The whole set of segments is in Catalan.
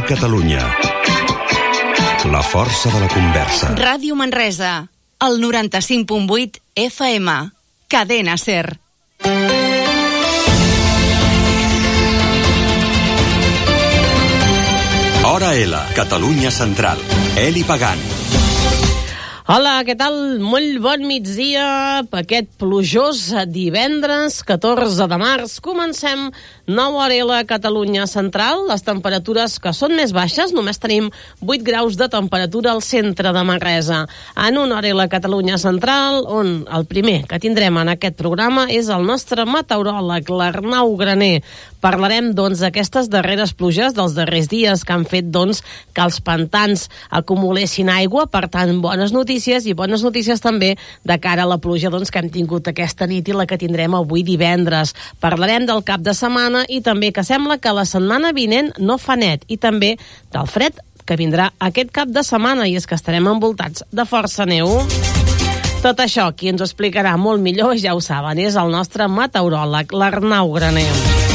Catalunya. La força de la conversa. Ràdio Manresa, el 95.8 FM. Cadena SER. Hora L, Catalunya Central. Eli Pagant. Hola, què tal? Molt bon migdia. Aquest plujós divendres, 14 de març. Comencem Nova Hora L, Catalunya Central. Les temperatures que són més baixes, només tenim 8 graus de temperatura al centre de Manresa. En una Hora L, Catalunya Central, on el primer que tindrem en aquest programa és el nostre meteoròleg, l'Arnau Graner. Parlarem, d'aquestes darreres pluges dels darrers dies que han fet, que els pantans acumulessin aigua. Per tant, bones notícies, i bones notícies també de cara a la pluja que hem tingut aquesta nit i la que tindrem avui divendres. Parlarem del cap de setmana i també que sembla que la setmana vinent no fa net, i també del fred que vindrà aquest cap de setmana, i és que estarem envoltats de força neu. Tot això, qui ens ho explicarà molt millor, ja ho saben, és el nostre meteoròleg, l'Arnau Graner.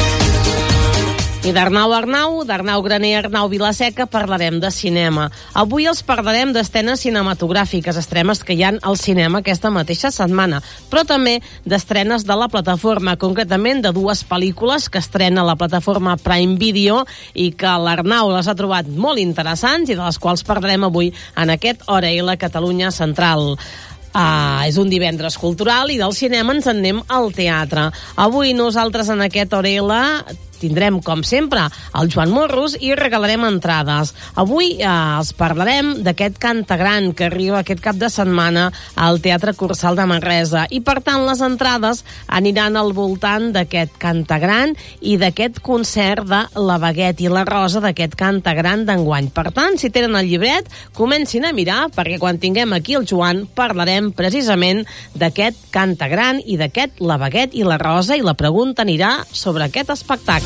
I d'Arnau Graner, Arnau Vilaseca, parlarem de cinema. Avui els parlarem d'estrenes cinematogràfiques, estrenes que hi ha al cinema aquesta mateixa setmana, però també d'estrenes de la plataforma, concretament de dues pel·lícules que estrena la plataforma Prime Video i que l'Arnau les ha trobat molt interessants i de les quals parlarem avui en aquest Hora L, Catalunya Central. És un divendres cultural i del cinema ens en anem al teatre. Avui nosaltres en aquest Hora L tindrem, com sempre, el Joan Morros i regalarem entrades. Avui els parlarem d'aquest Cantagran que arriba aquest cap de setmana al Teatre Cursal de Manresa, i per tant les entrades aniran al voltant d'aquest Cantagran i d'aquest concert de La Baguette i la Rosa d'aquest Cantagran d'enguany. Per tant, si tenen el llibret, comencin a mirar, perquè quan tinguem aquí el Joan parlarem precisament d'aquest Cantagran i d'aquest La Baguette i la Rosa, i la pregunta anirà sobre aquest espectacle.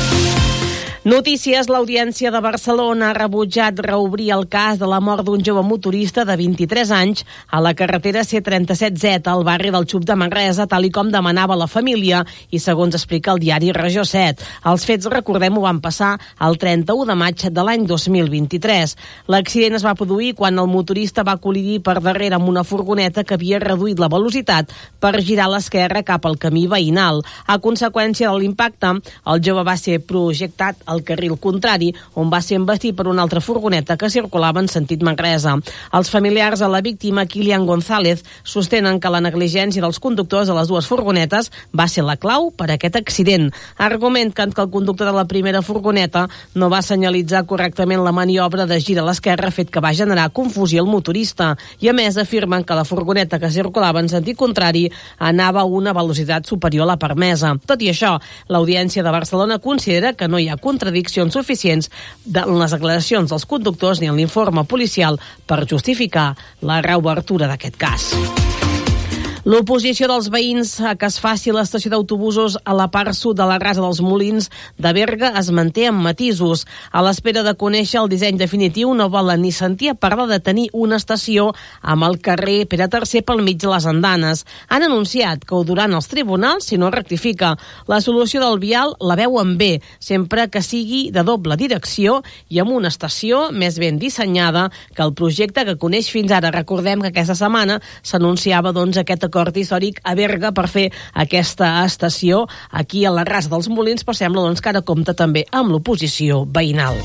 Notícies. L'Audiència de Barcelona ha rebutjat reobrir el cas de la mort d'un jove motorista de 23 anys a la carretera C37Z al barri del Xup de Manresa, tal i com demanava la família i segons explica el diari Regió 7. Els fets, recordem, ho van passar el 31 de maig de l'any 2023. L'accident es va produir quan el motorista va col·lidir per darrere amb una furgoneta que havia reduït la velocitat per girar a l'esquerra cap al camí veïnal. A conseqüència de l'impacte, el jove va ser projectat al carril contrari, on va ser embestit per una altra furgoneta que circulava en sentit Manresa. Els familiars de la víctima, Kilian González, sostenen que la negligència dels conductors de les dues furgonetes va ser la clau per a aquest accident. Argumenten que el conductor de la primera furgoneta no va senyalitzar correctament la maniobra de gir a l'esquerra, fet que va generar confusió al motorista, i a més afirmen que la furgoneta que circulava en sentit contrari anava a una velocitat superior a la permesa. Tot i això, l'Audiència de Barcelona considera que no hi ha contradiccions suficients en les declaracions dels conductors ni en l'informe policial per justificar la reobertura d'aquest cas. L'oposició dels veïns a que es faci l'estació d'autobusos a la part sud de la Rasa dels Molins de Berga es manté amb matisos. A l'espera de conèixer el disseny definitiu, no volen ni sentir a parlar de tenir una estació amb el carrer Pere III pel mig de les andanes. Han anunciat que ho duran als tribunals si no rectifica. La solució del vial la veuen bé, sempre que sigui de doble direcció i amb una estació més ben dissenyada que el projecte que coneix fins ara. Recordem que aquesta setmana s'anunciava aquest acord històric a Berga per fer aquesta estació aquí a la Rasa dels Molins, però sembla que ara compta també amb l'oposició veïnal.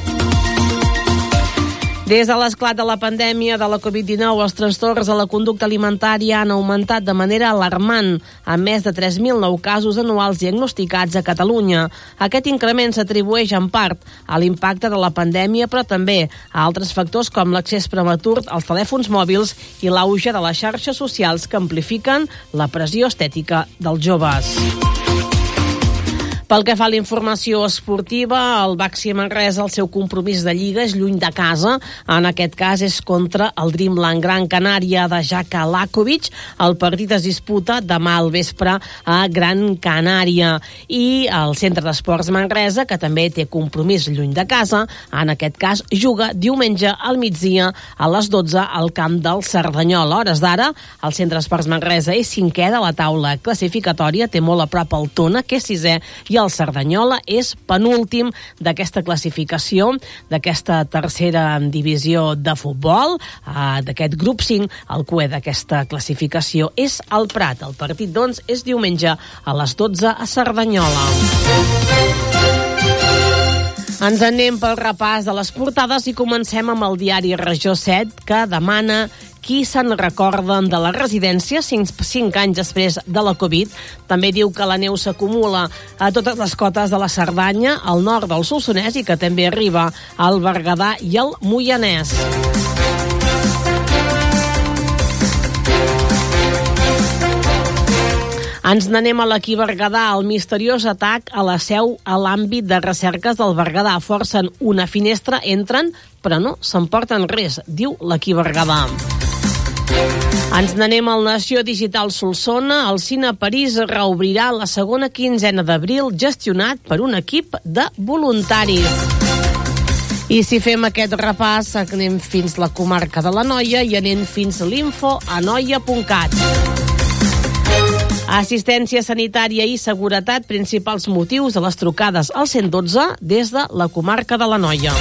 Des de l'esclat de la pandèmia de la Covid-19, els trastorns de la conducta alimentària han augmentat de manera alarmant, amb més de 3.000 nous casos anuals diagnosticats a Catalunya. Aquest increment s'atribueix en part a l'impacte de la pandèmia, però també a altres factors com l'accés prematur als telèfons mòbils i l'auge de les xarxes socials que amplifiquen la pressió estètica dels joves. Pel que fa a la informació esportiva, el Baxi Manresa, el seu compromís de Lliga és lluny de casa. En aquest cas és contra el Dreamland Gran Canària de Jaka Lakovic. El partit es disputa demà al vespre a Gran Canària. I el Centre d'Esports Manresa, que també té compromís lluny de casa, en aquest cas juga diumenge al migdia a les 12 al camp del Cerdanyol. A hores d'ara, el Centre d'Esports Manresa és 5è de la taula classificatòria, té molt a prop el Tona, que és 6è, i el Cerdanyola és penúltim d'aquesta classificació, d'aquesta tercera divisió de futbol, d'aquest grup 5. El cué d'aquesta classificació és el Prat. El partit, doncs, és diumenge a les 12 a Cerdanyola. Ens anem pel repàs de les portades i comencem amb el diari Regió 7, que demana qui se'n recorden de la residència 5 anys després de la Covid. També diu que la neu s'acumula a totes les cotes de la Cerdanya, al nord del Solsonès, i que també arriba al Berguedà i al Moianès. Ens n'anem a l'Equí Berguedà. El misteriós atac a la seu a l'àmbit de recerques del Berguedà. Forcen una finestra, entren, però no s'emporten res, diu l'Equí Berguedà. Ens n'anem al Nació Digital Solsona. El Cine París reobrirà la segona quinzena d'abril, gestionat per un equip de voluntaris. I si fem aquest repàs, anem fins la comarca de l'Anoia i anem fins l'info a anoia.cat. Assistència sanitària i seguretat, principals motius de les trucades al 112 des de la comarca de l'Anoia.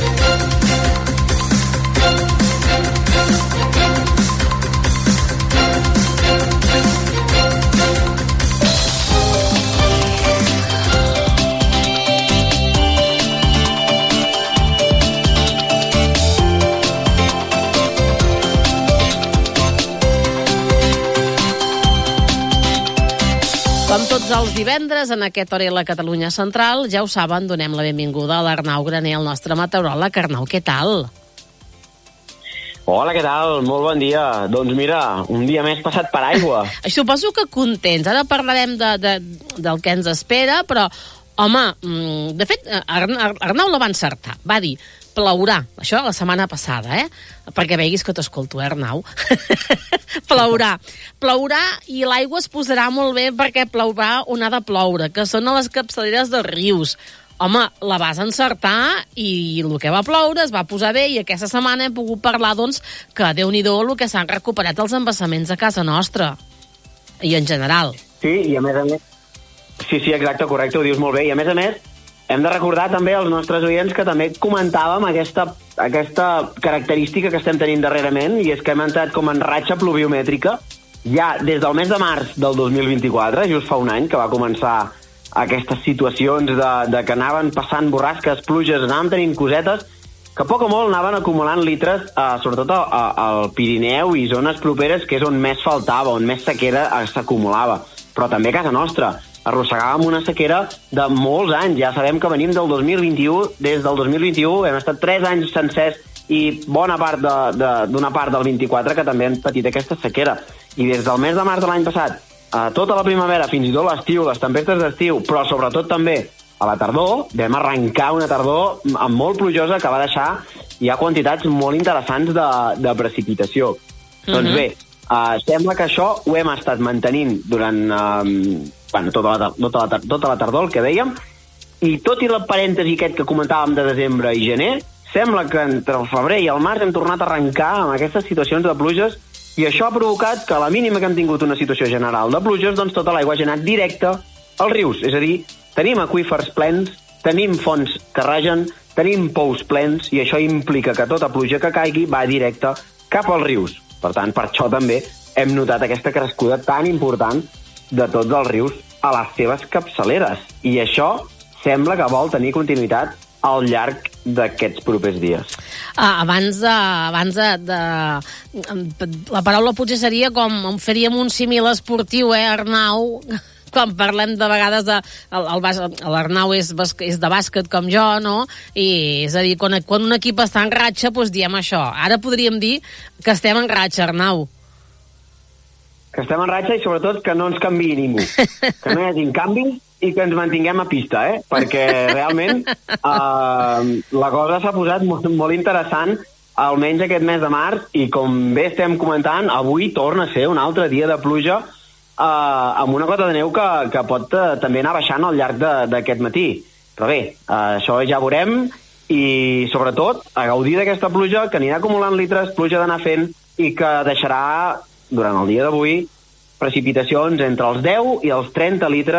Com tots els divendres, en aquesta hora a la Catalunya Central, ja ho saben, donem la benvinguda a l'Arnau Graner, el nostre meteoròleg. Arnau, què tal? Hola, què tal? Molt bon dia. Doncs mira, un dia més passat per aigua. Suposo que contents. Ara parlarem del que ens espera, però, home, de fet, Arnau la va encertar. Va dir, plourà. Això la setmana passada, perquè veguis que t'escolto, Arnau? Plourà. Plourà i l'aigua es posarà molt bé perquè plourà on ha de ploure, que són a les capçaleres dels rius. Home, la vas encertar i el que va ploure es va posar bé i aquesta setmana hem pogut parlar, doncs, que Déu-n'hi-do el que s'han recuperat els embassaments a casa nostra. I en general. Sí, i a més a més... Sí, exacte, correcte, ho dius molt bé. I a més, hem de recordar també als nostres oients que també comentàvem aquesta característica que estem tenint darrerament, i és que hem entrat com en ratxa pluviomètrica ja des del mes de març del 2024, just fa un any que va començar aquestes situacions de que anaven passant borrasques, pluges, anàvem tenint cosetes que poc o molt anaven acumulant litres, sobretot al Pirineu i zones properes, que és on més faltava, on més sequera s'acumulava. Però també a casa nostra arrossegàvem una sequera de molts anys. Ja sabem que venim del 2021, des del 2021 hem estat 3 anys sencers i bona part d'una part del 24 que també han patit aquesta sequera. I des del mes de març de l'any passat, tota la primavera, fins i tot l'estiu, les tempestes d'estiu, però sobretot també a la tardor, vam arrencar una tardor molt plujosa que va deixar ja quantitats molt interessants de precipitació. Doncs bé, sembla que això ho hem estat mantenint durant tota la tardor, el que dèiem, i tot i el parèntesi aquest que comentàvem de desembre i gener, sembla que entre el febrer i el març hem tornat a arrencar amb aquestes situacions de pluges, i això ha provocat que a la mínima que hem tingut una situació general de pluges, doncs tota l'aigua ha anat directe als rius, és a dir, tenim aqüífers plens, tenim fonts que ragen, tenim pous plens, i això implica que tota pluja que caigui va directe cap als rius. Per tant, per això també hem notat aquesta crescuda tan important de tots els rius a les seves capçaleres. I això sembla que vol tenir continuïtat al llarg d'aquests propers dies. Abans de... La paraula potser seria com... Faríem un símil esportiu, Arnau? Quan parlem de vegades l'Arnau és de bàsquet com jo, no? I és a dir, quan un equip està en ratxa, doncs diem això. Ara podríem dir que estem en ratxa, Arnau. Que estem en ratxa i sobretot que no ens canviï ningú. Que no hi hagi canvis i que ens mantinguem a pista, Perquè realment la cosa s'ha posat molt, molt interessant, almenys aquest mes de març, i com bé estem comentant, avui torna a ser un altre dia de pluja amb una cota de neu que pot també anar baixant al llarg d'aquest matí. Però bé, això ja veurem, i sobretot a gaudir d'aquesta pluja que anirà acumulant litres, pluja d'anar fent, i que deixarà durant el dia d'avui precipitacions entre els 10 i els 30 litres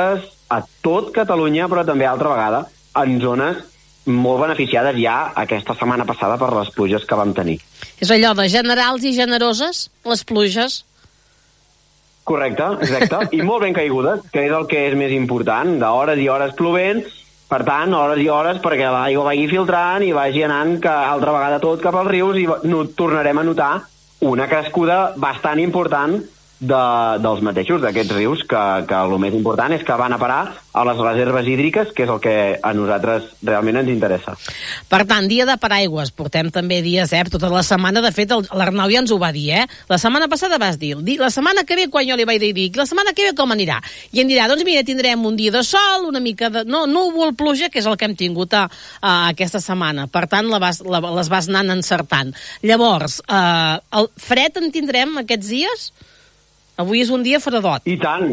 a tot Catalunya, però també altra vegada en zones molt beneficiades ja aquesta setmana passada per les pluges que vam tenir. És allò de generals i generoses, les pluges. Correcte, exacte. I molt ben caigudes, que és el que és més important, d'hores i hores plovent, per tant, hores i hores perquè l'aigua vagi filtrant i vagi anant altra vegada tot cap als rius i tornarem a notar una crescuda bastant important dels mateixos, d'aquests rius, que el més important és que van a parar a les reserves hídriques, que és el que a nosaltres realment ens interessa. Per tant, dia de paraigües, portem també dies, tota la setmana, de fet, l'Arnau ja ens ho va dir, La setmana passada vas dir, la setmana que ve, quan jo li vaig dir, la setmana que ve com anirà? I em dirà, doncs mira, tindrem un dia de sol, una mica de... No, núvol, pluja, que és el que hem tingut aquesta setmana. Per tant, les vas anant encertant. Llavors, el fred en tindrem aquests dies? Avui és un dia fredot. I tant.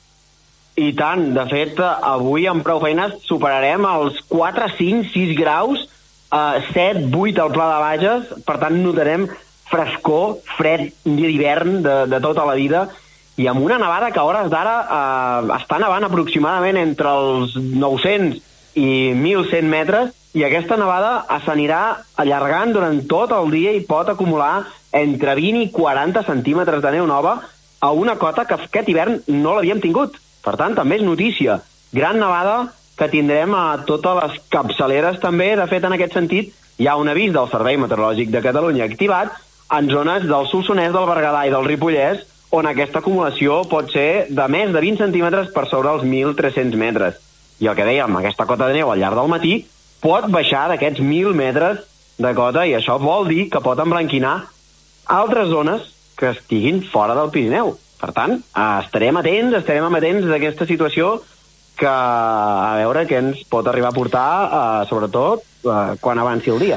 De fet, avui amb prou feines superarem els 4, 5, 6 graus, 7, 8 al Pla de Bages, per tant notarem frescor, fred, un dia d'hivern de tota la vida, i amb una nevada que a hores d'ara està nevant aproximadament entre els 900 i 1.100 metres, i aquesta nevada s'anirà allargant durant tot el dia i pot acumular entre 20 i 40 centímetres de neu nova, a una cota que aquest hivern no l'havíem tingut. Per tant, també és notícia. Gran nevada que tindrem a totes les capçaleres també. De fet, en aquest sentit, hi ha un avís del Servei Meteorològic de Catalunya activat en zones del Solsonès, del Berguedà i del Ripollès, on aquesta acumulació pot ser de més de 20 centímetres per sobre els 1.300 metres. I el que dèiem, aquesta cota de neu al llarg del matí pot baixar d'aquests 1.000 metres de cota, i això vol dir que pot emblanquinar altres zones que estiguin fora del Pirineu. Per tant, estarem amatents d'aquesta situació que a veure què ens pot arribar a portar, sobretot quan avanci el dia.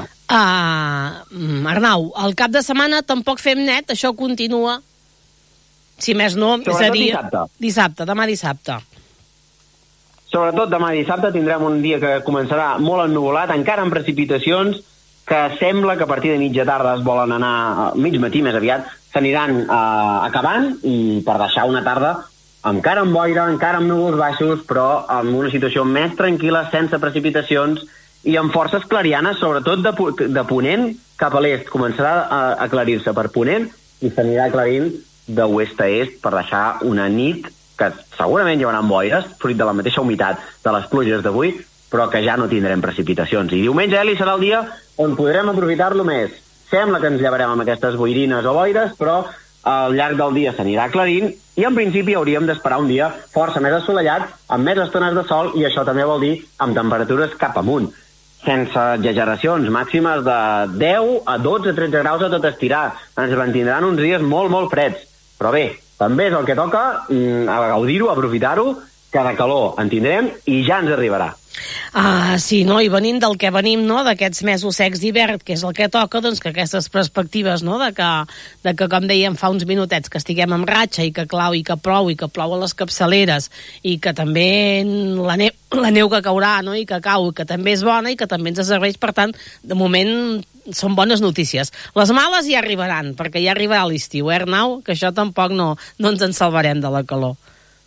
Arnau, el cap de setmana tampoc fem net, això continua. Si més no, és a dir... Demà dissabte. Sobretot demà dissabte tindrem un dia que començarà molt ennuvolat, encara amb precipitacions, que sembla que a partir de mitja tarda es volen anar, mig matí més aviat, s'aniran acabant, i per deixar una tarda encara amb boira, encara amb núvols baixos, però amb una situació més tranquil·la, sense precipitacions i amb forces clarianes, sobretot de ponent cap a l'est. Començarà a aclarir-se per ponent i s'anirà aclarint d'oest a est per deixar una nit que segurament hi haurà boires, fruit de la mateixa humitat de les pluges d'avui, però que ja no tindrem precipitacions. I diumenge, Eli, serà el dia on podrem aprofitar-lo més. Sembla que ens llevarem amb aquestes boirines o boires, però al llarg del dia s'anirà aclarint i en principi hauríem d'esperar un dia força més assolellat, amb més estones de sol, i això també vol dir amb temperatures cap amunt, sense exageracions, màximes de 10 a 12, 13 graus a tot estirar. Ens mantindran uns dies molt, molt freds. Però bé, també és el que toca, a gaudir-ho, a aprofitar-ho, que de calor en tindrem i ja ens arribarà. Sí, no? I venint del que venim, no?, d'aquests mesos secs d'hivern, que és el que toca, doncs que aquestes perspectives, no?, de que, com dèiem fa uns minutets, que estiguem en ratxa i que clau i que plou a les capçaleres i que també la neu que caurà, no?, i que cau, que també és bona i que també ens serveix. Per tant, de moment són bones notícies. Les males ja arribaran, perquè ja arribarà l'estiu, Arnau? Que això tampoc no ens en salvarem de la calor.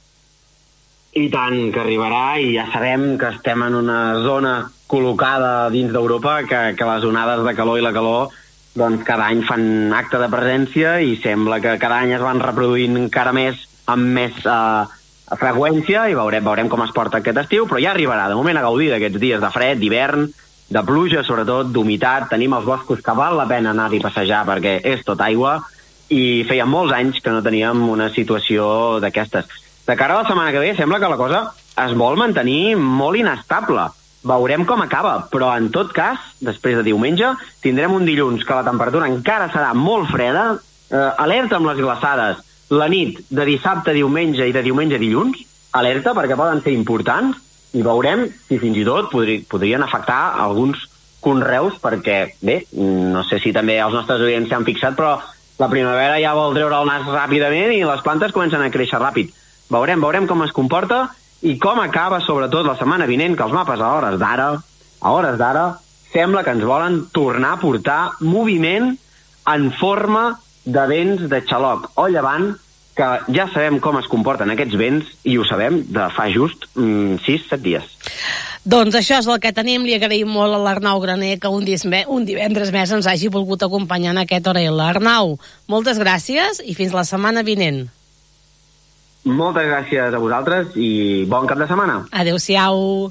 I tant que arribarà, i ja sabem que estem en una zona col·locada dins d'Europa, que les onades de calor i la calor doncs cada any fan acte de presència i sembla que cada any es van reproduint encara més, amb més freqüència, i veurem com es porta aquest estiu, però ja arribarà. De moment a gaudir d'aquests dies de fred, d'hivern, de pluja, sobretot d'humitat. Tenim els boscos que val la pena anar-hi a passejar perquè és tot aigua, i feia molts anys que no teníem una situació d'aquestes. De cara a la setmana que ve sembla que la cosa es vol mantenir molt inestable. Veurem com acaba, però en tot cas, després de diumenge, tindrem un dilluns que la temperatura encara serà molt freda, alerta amb les glaçades la nit de dissabte a diumenge i de diumenge a dilluns, alerta perquè poden ser importants, i veurem si fins i tot podrien afectar alguns conreus, perquè, bé, no sé si també els nostres oients s'han fixat, però la primavera ja vol treure el nas ràpidament i les plantes comencen a créixer ràpid. Veurem com es comporta i com acaba, sobretot la setmana vinent, que els mapes a hores d'ara sembla que ens volen tornar a portar moviment en forma de vents de xaloc o llevant que ja sabem com es comporten aquests vents i ho sabem de fa just 6-7 dies. Doncs això és el que tenim. Li agraïm molt a l'Arnau Graner que un divendres més ens hagi volgut acompanyar en aquest Hora L. Arnau, moltes gràcies i fins la setmana vinent. Moltes gràcies a vosaltres i bon cap de setmana. Adéu-siau.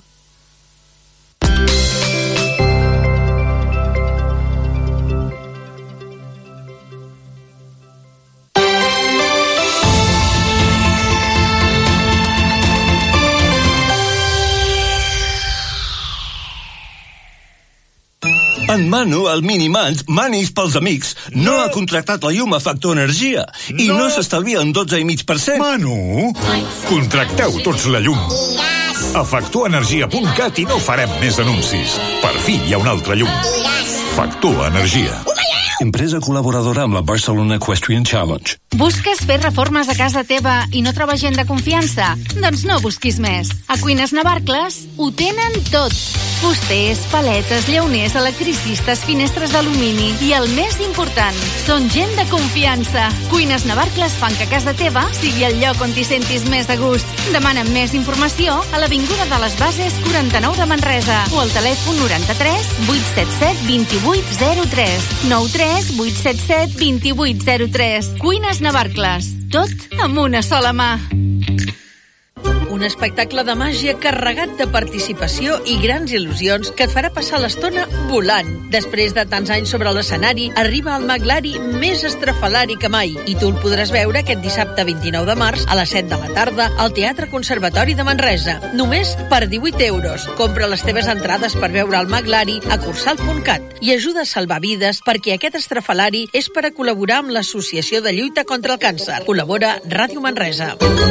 En Manu, el Minimans, Manis pels amics, no ha contractat la llum a Factor Energia i no s'estalvia en 12,5%. Manu, contracteu tots la llum. A factorenergia.cat i no farem més anuncis. Per fi hi ha una altra llum. Factor Energia. Empresa col·laboradora amb la Barcelona Equestrian Challenge. Busques fer reformes a casa teva i no troba gent de confiança? Doncs no busquis més. A Cuines Navarcles ho tenen tot. Fusters, paletes, llauners, electricistes, finestres d'alumini i el més important, són gent de confiança. Cuines Navarcles fan que casa teva sigui el lloc on t'hi sentis més a gust. Demana'm més informació a l'Avinguda de les Bases 49 de Manresa o al telèfon 93 877 2803 93 877 2803. Cuines Navarcles. Tot amb una sola mà. Un espectacle de màgia carregat de participació i grans il·lusions que et farà passar l'estona volant. Després de tants anys sobre l'escenari, arriba el Maglari més estrafalari que mai i tu el podràs veure aquest dissabte 29 de març a les 7 de la tarda al Teatre Conservatori de Manresa. Només per 18 euros. Compra les teves entrades per veure el Maglari a cursal.cat i ajuda a salvar vides perquè aquest estrafalari és per a col·laborar amb l'Associació de Lluita contra el Càncer. Col·labora Ràdio Manresa.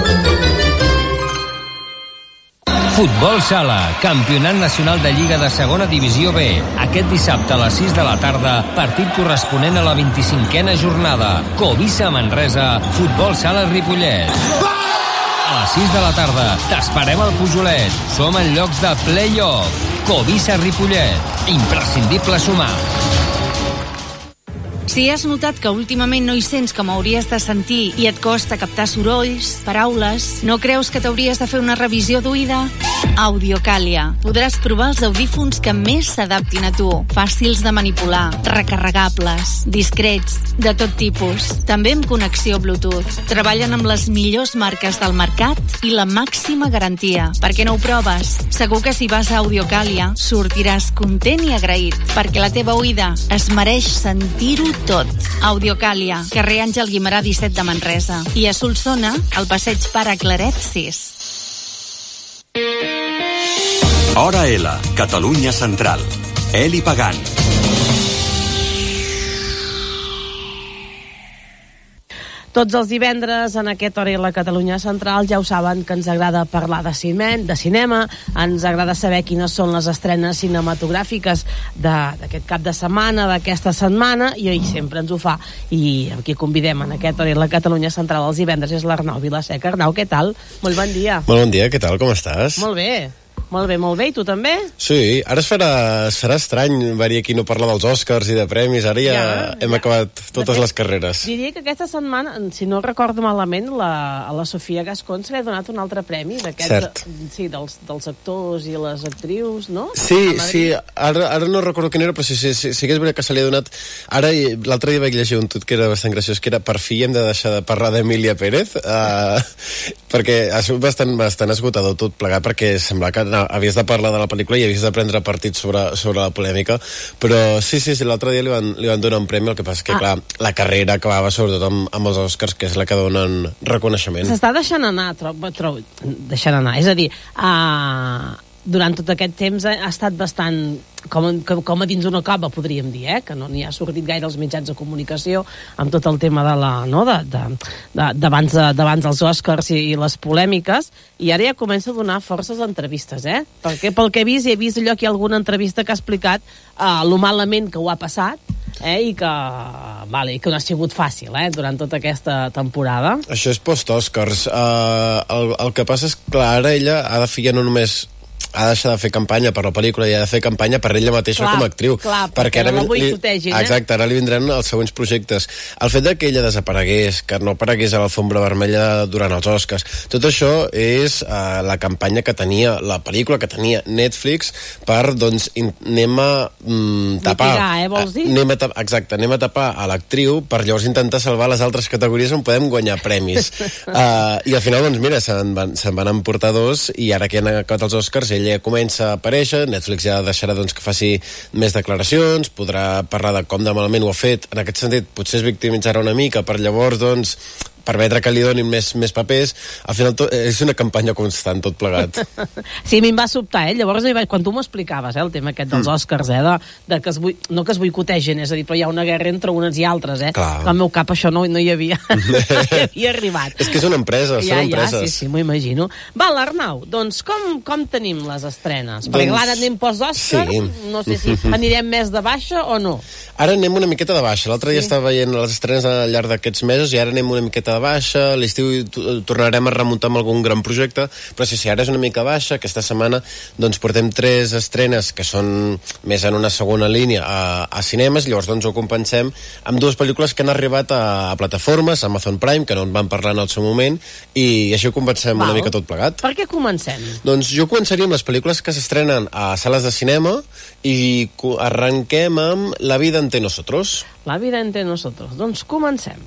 Futbol Sala, Campionat Nacional de Lliga de Segona Divisió B. Aquest dissabte a les 6 de la tarda, partit corresponent a la 25a jornada. Covisa Manresa, Futbol Sala Ripollet. A les 6 de la tarda, t'esperem al Pujolet. Som en llocs de play-off. Covisa Ripollet. Imprescindible sumar. Si has notat que últimament no hi sents com hauries de sentir i et costa captar sorolls, paraules, no creus que t'hauries de fer una revisió d'oïda? Audiocàlia. Podràs provar els audífons que més s'adaptin a tu. Fàcils de manipular, recarregables, discrets, de tot tipus. També amb connexió Bluetooth. Treballen amb les millors marques del mercat i la màxima garantia. Per què no ho proves? Segur que si vas a Audiocàlia sortiràs content i agraït, perquè la teva oïda es mereix sentir-ho tot. Audiocàlia, carrer Àngel Guimerà 17 de Manresa. I a Solsona, al passeig Pare Claret 6. Hora L, Catalunya Central. Eli Pagant. Tots els divendres en aquest Hora L Catalunya Central ja ho saben que ens agrada parlar de cinema, ens agrada saber quines són les estrenes cinematogràfiques d'aquest cap de setmana, d'aquesta setmana, i sempre ens ho fa. I amb qui convidem en aquest Hora L Catalunya Central els divendres és l'Arnau Vilaseca. Arnau, què tal? Molt bon dia. Molt bon dia, què tal, com estàs? Molt bé. Molt bé, molt bé. I tu també? Sí, ara serà estrany venir aquí no parlar dels Oscars i de premis. Ara ja hem acabat totes les carreres. Diria que aquesta setmana, si no recordo malament, a la Sofia Gascon se li ha donat un altre premi Cert. Sí, dels actors i les actrius, no? Sí, ara no recordo quin era, però sí que és veritat que se li ha donat. Ara, l'altre dia vaig llegir un tuit que era bastant graciós, que era per fi hem de deixar de parlar d'Emília Pérez, perquè ha sigut bastant esgotador tot plegat, perquè sembla que havies de parlar de la pel·lícula i havies de prendre partit sobre la polèmica, però sí, l'altre dia li van donar un premi, el que passa que, clar, la carrera acabava sobretot amb els Oscars, que és la que donen reconeixement. S'està deixant anar, deixant anar, és a dir, durant tot aquest temps ha estat bastant com a dins d'una cova, podríem dir, que no n'hi ha sortit gaire als mitjans de comunicació amb tot el tema d'abans dels Oscars i les polèmiques, i ara ja comença a donar forces entrevistes, perquè pel que he vist allò que hi ha alguna entrevista que ha explicat lo malament que ho ha passat, i que no ha sigut fàcil durant tota aquesta temporada. Això és post-Oscars. El que passa és que, clar, ara ella ha de fer ja no només ha deixat de fer campanya per la pel·lícula i ha de fer campanya per ella mateixa com a actriu. Clar, perquè ara la boicotegin, Exacte, ara li vindran els següents projectes. El fet que ella desaparegués, que no aparegués a l'alfombra vermella durant els Oscars, tot això és la campanya que tenia la pel·lícula, que tenia Netflix per, doncs, anem a tapar... Mitigar, vols dir? Anem a tapar a l'actriu per llavors intentar salvar les altres categories on podem guanyar premis. I al final, doncs mira, se'n van emportar 2 i ara que han acabat els Oscars ella comença a aparèixer, Netflix ja deixarà doncs, que faci més declaracions, podrà parlar de com de malament ho ha fet, en aquest sentit potser es victimitzarà una mica per llavors doncs permetre que li donin més papers. Al final és una campanya constant, tot plegat. Sí, a mi em va sobtar, llavors quan tu m'explicaves el tema aquest dels Oscars, de que no que es boicotegen, és a dir, però hi ha una guerra entre unes i altres, Clar. Al meu cap això no hi havia no hi havia arribat. És que és una empresa, són empreses. Sí, m'ho imagino. Val, Arnau, doncs com tenim les estrenes? Perquè clar, anem post-Oscar, no sé si anirem més de baixa o no. Ara anem una miqueta de baixa. L'altre dia estava veient les estrenes al llarg d'aquests mesos i ara anem una miqueta de baixa. A l'estiu tornarem a remuntar amb algun gran projecte, però sí, ara és una mica baixa. Aquesta setmana doncs portem 3 estrenes que són més en una segona línia a cinemes, llavors doncs ho compensem amb 2 pel·lícules que han arribat a plataformes, Amazon Prime, que no en vam parlar en el seu moment, i així ho compensem una mica tot plegat. Per què comencem? Doncs jo començaria amb les pel·lícules que s'estrenen a sales de cinema i arrenquem amb La vida entre nosotros. La vida entre nosotros. Doncs comencem.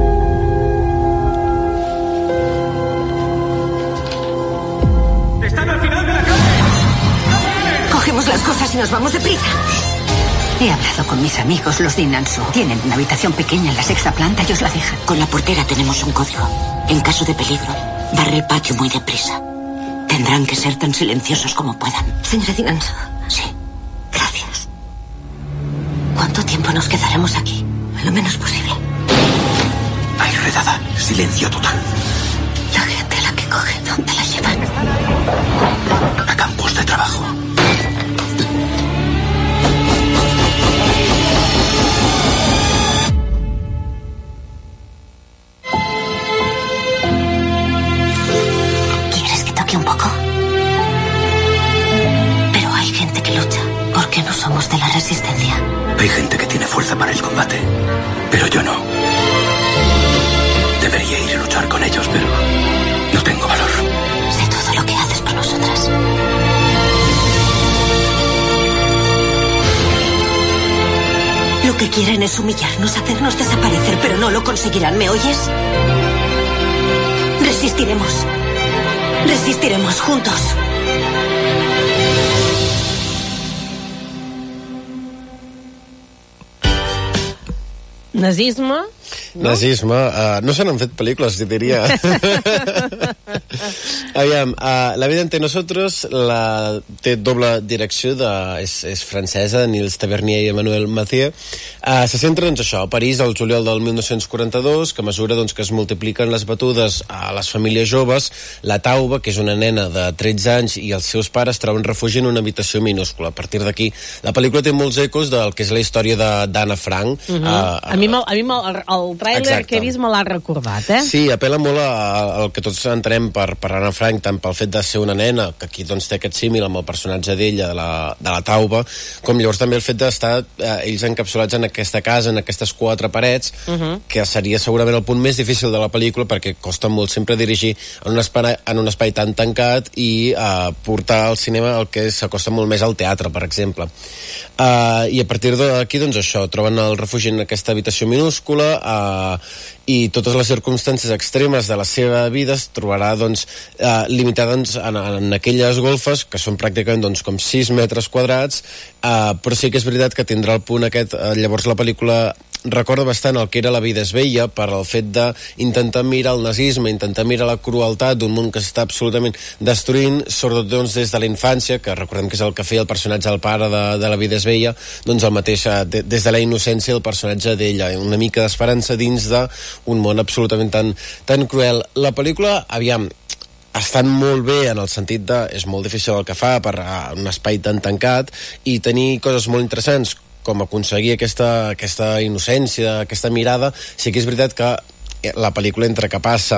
¡Están al final de la calle! Cogemos las cosas y nos vamos deprisa. He hablado con mis amigos, los de Inansu. Tienen una habitación pequeña en la 6ª planta y os la dejan. Con la portera tenemos un código. En caso de peligro, barre el patio muy deprisa. Tendrán que ser tan silenciosos como puedan. Señora Inansu. Sí. Gracias. ¿Cuánto tiempo nos quedaremos aquí? Lo menos posible. Hay redada. Silencio total. La gente a la que coge, ¿dónde la llevan? A campos de trabajo. ¿Quieres que toque un poco? Pero hay gente que lucha. ¿Por qué no somos de la resistencia? Hay gente que tiene fuerza para el combate, pero yo no. Debería ir a luchar con ellos, pero no tengo valor. Sé todo lo que haces por nosotras. Lo que quieren es humillarnos, hacernos desaparecer, pero no lo conseguirán, ¿me oyes? Resistiremos. Resistiremos juntos. Nazisme? Nazisme, no se n'han fet pel·lícules, diria. Aviam, La vida entre nosotros té doble direcció, és francesa, Nils Tavernier i Emmanuel Mathieu. Se centra, doncs, això, a París, al juliol del 1942, que a mesura doncs, que es multipliquen les batudes a les famílies joves, la Tauba, que és una nena de 13 anys, i els seus pares troben refugi en una habitació minúscula. A partir d'aquí, la pel·lícula té molts ecos del que és la història d'Anna Frank. A mi el tràiler que he vist me l'ha recordat, Sí, apel·la molt al que tots entenem per Anna Frank, tant pel fet de ser una nena, que aquí doncs, té aquest símil amb el personatge d'ella, de la Tauba, com llavors també el fet d'estar ells encapsulats en aquesta casa, en aquestes 4 parets, que seria segurament el punt més difícil de la pel·lícula, perquè costa molt sempre dirigir en un espai tan tancat i portar al cinema el que s'acosta molt més al teatre, per exemple. I a partir d'aquí, doncs això, troben el refugi en aquesta habitació minúscula, i totes les circumstàncies extremes de la seva vida es trobarà doncs, limitada en aquelles golfes que són pràcticament doncs, com 6 metres quadrats, però sí que és veritat que tindrà el punt aquest, llavors la pel·lícula recorda bastant el que era La vida és bella, per el fet d'intentar mirar el nazisme, intentar mirar la crueltat d'un món que s'està absolutament destruint, sobretot doncs, des de la infància, que recordem que és el que feia el personatge del pare de La vida és bella, doncs el mateix, des de la innocència el personatge d'ella, una mica d'esperança dins d'un món absolutament tan cruel. La pel·lícula, aviam, estan molt bé en el sentit de és molt difícil el que fa per un espai tan tancat i tenir coses molt interessants com aconseguir aquesta innocència, aquesta mirada. Sí que és veritat que la pel·lícula, entre que passa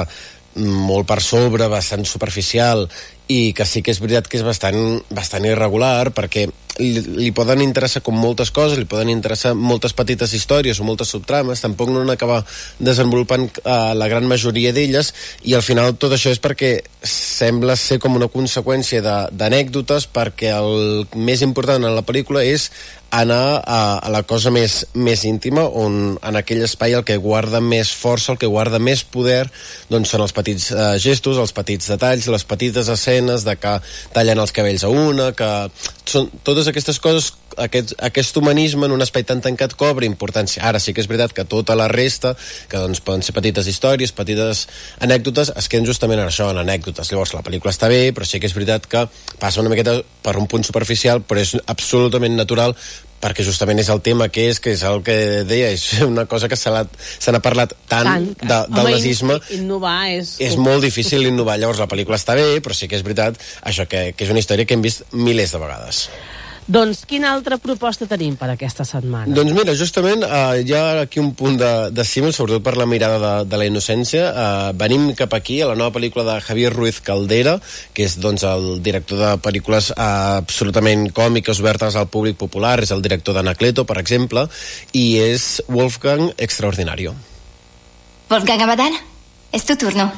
molt per sobre, bastant superficial, i que sí que és veritat que és bastant irregular, perquè li poden interessar com moltes coses, li poden interessar moltes petites històries o moltes subtrames, tampoc no n'acaba desenvolupant la gran majoria d'elles, i al final tot això és perquè sembla ser com una conseqüència d'anècdotes, perquè el més important en la pel·lícula és anar a la cosa més íntima, on en aquell espai el que guarda més força, el que guarda més poder, doncs són els petits gestos, els petits detalls, les petites escenes de que tallen els cabells a una, que són totes aquestes coses, aquest humanisme en un espai tan tancat cobra importància. Ara sí que és veritat que tota la resta, que doncs poden ser petites històries, petites anècdotes, es queden justament en això, en anècdotes. Llavors la pel·lícula està bé, però sí que és veritat que passa una miqueta per un punt superficial, però és absolutament natural, perquè justament és el tema que és el que deia, és una cosa que se n'ha parlat tant del nazisme. Innovar és molt difícil innovar. Llavors la pel·lícula està bé, però sí que és veritat això, que és una història que hem vist milers de vegades. Doncs quina altra proposta tenim per aquesta setmana? Doncs mira, justament hi ha aquí un punt de símil, sobretot per la mirada de la innocència. Venim cap aquí a la nova pel·lícula de Javier Ruiz Caldera, que és doncs el director de pel·lícules absolutament còmiques obertes al públic popular, és el director d'Anacleto, per exemple, i és Wolfgang Extraordinario. Wolfgang Abadal, es tu turno.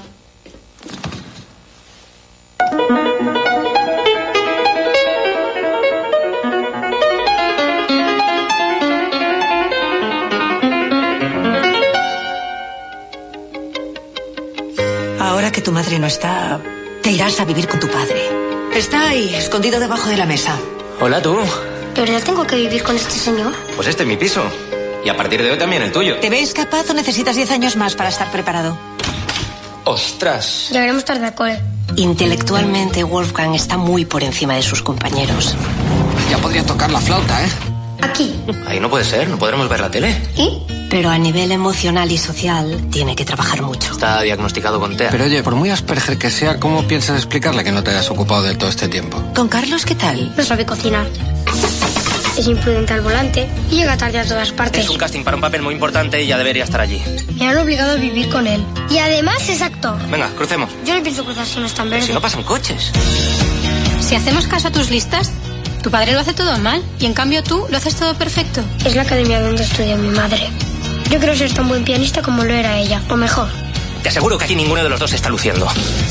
Ahora que tu madre no está, te irás a vivir con tu padre. Está ahí, escondido debajo de la mesa. Hola, tú. ¿De verdad tengo que vivir con este señor? Pues este es mi piso. Y a partir de hoy también el tuyo. ¿Te ves capaz o necesitas 10 años más para estar preparado? ¡Ostras! Deberemos estar de acuerdo. Intelectualmente, Wolfgang está muy por encima de sus compañeros. Ya podría tocar la flauta, ¿eh? Aquí. Ahí no puede ser, no podremos ver la tele. ¿Y? Pero a nivel emocional y social tiene que trabajar mucho. Está diagnosticado con TEA. Pero oye, por muy Asperger que sea, ¿cómo piensas explicarle que no te hayas ocupado de todo este tiempo? ¿Con Carlos qué tal? No sabe cocinar. Es imprudente al volante y llega tarde a todas partes. Es un casting para un papel muy importante y ya debería estar allí. Me han obligado a vivir con él. Y además es actor. Venga, crucemos. Yo no pienso cruzar si no es tan verde. Si no pasan coches. Si hacemos caso a tus listas, tu padre lo hace todo mal y en cambio tú lo haces todo perfecto. Es la academia donde estudió mi madre. Yo quiero ser tan buen pianista como lo era ella, o mejor. Te aseguro que aquí ninguno de los dos está luciendo.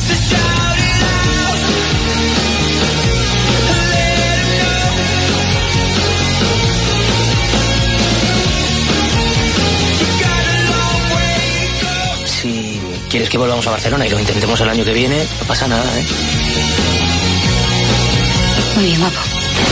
Si quieres que volvamos a Barcelona y lo intentemos el año que viene, no pasa nada, ¿eh? Muy bien, guapo.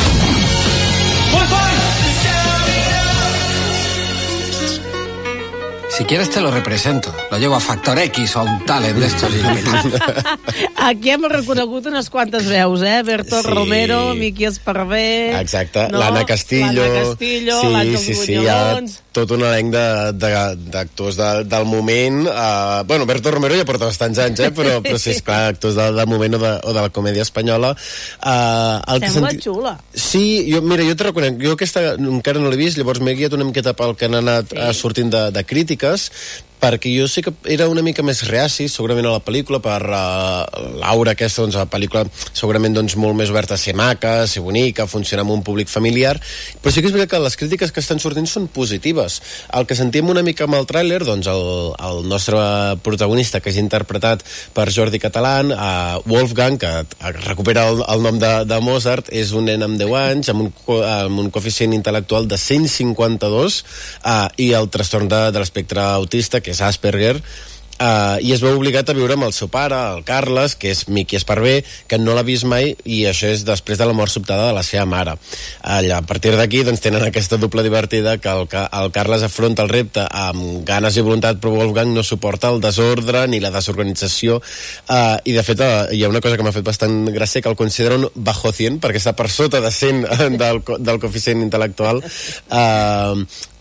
Si quieres te lo represento. Lo llevo a Factor X o a un talent d'estos. Aquí hem reconegut unes quantes veus, Berto Romero, Miqui Esparvé... Exacte, no? l'Anna Castillo... l'Àngel Bunyons... Hi ha tot un elenc d'actors del moment. Berto Romero ja porta bastants anys, però sí, esclar, actors del moment o de la comèdia espanyola. Sembla xula. Sí, jo t'ho reconec. Jo aquesta encara no l'he vist, llavors m'he guiat una miqueta pel que han anat sortint de crítiques, perquè jo sí que era una mica més reaci segurament a la pel·lícula per l'aura aquesta, doncs la pel·lícula segurament doncs molt més oberta a ser maca, a ser bonica, a funcionar amb un públic familiar, però sí que és veritat que les crítiques que estan sortint són positives. El que sentim una mica amb el tràiler, doncs el nostre protagonista, que és interpretat per Jordi Catalán, Wolfgang, que recupera el nom de Mozart, és un nen amb 10 anys amb un coeficient intel·lectual de 152 i el trastorn de l'espectre autista, que és Asperger, i es veu obligat a viure amb el seu pare, el Carles, que és Miqui Esparvé, que no l'ha vist mai, i això és després de la mort sobtada de la seva mare. A partir d'aquí doncs, tenen aquesta doble divertida que el Carles afronta el repte amb ganes i voluntat, però Wolfgang no suporta el desordre ni la desorganització, i de fet hi ha una cosa que m'ha fet bastant gràcia, que el considera un bajo 100, perquè està per sota de 100 del coeficient intel·lectual,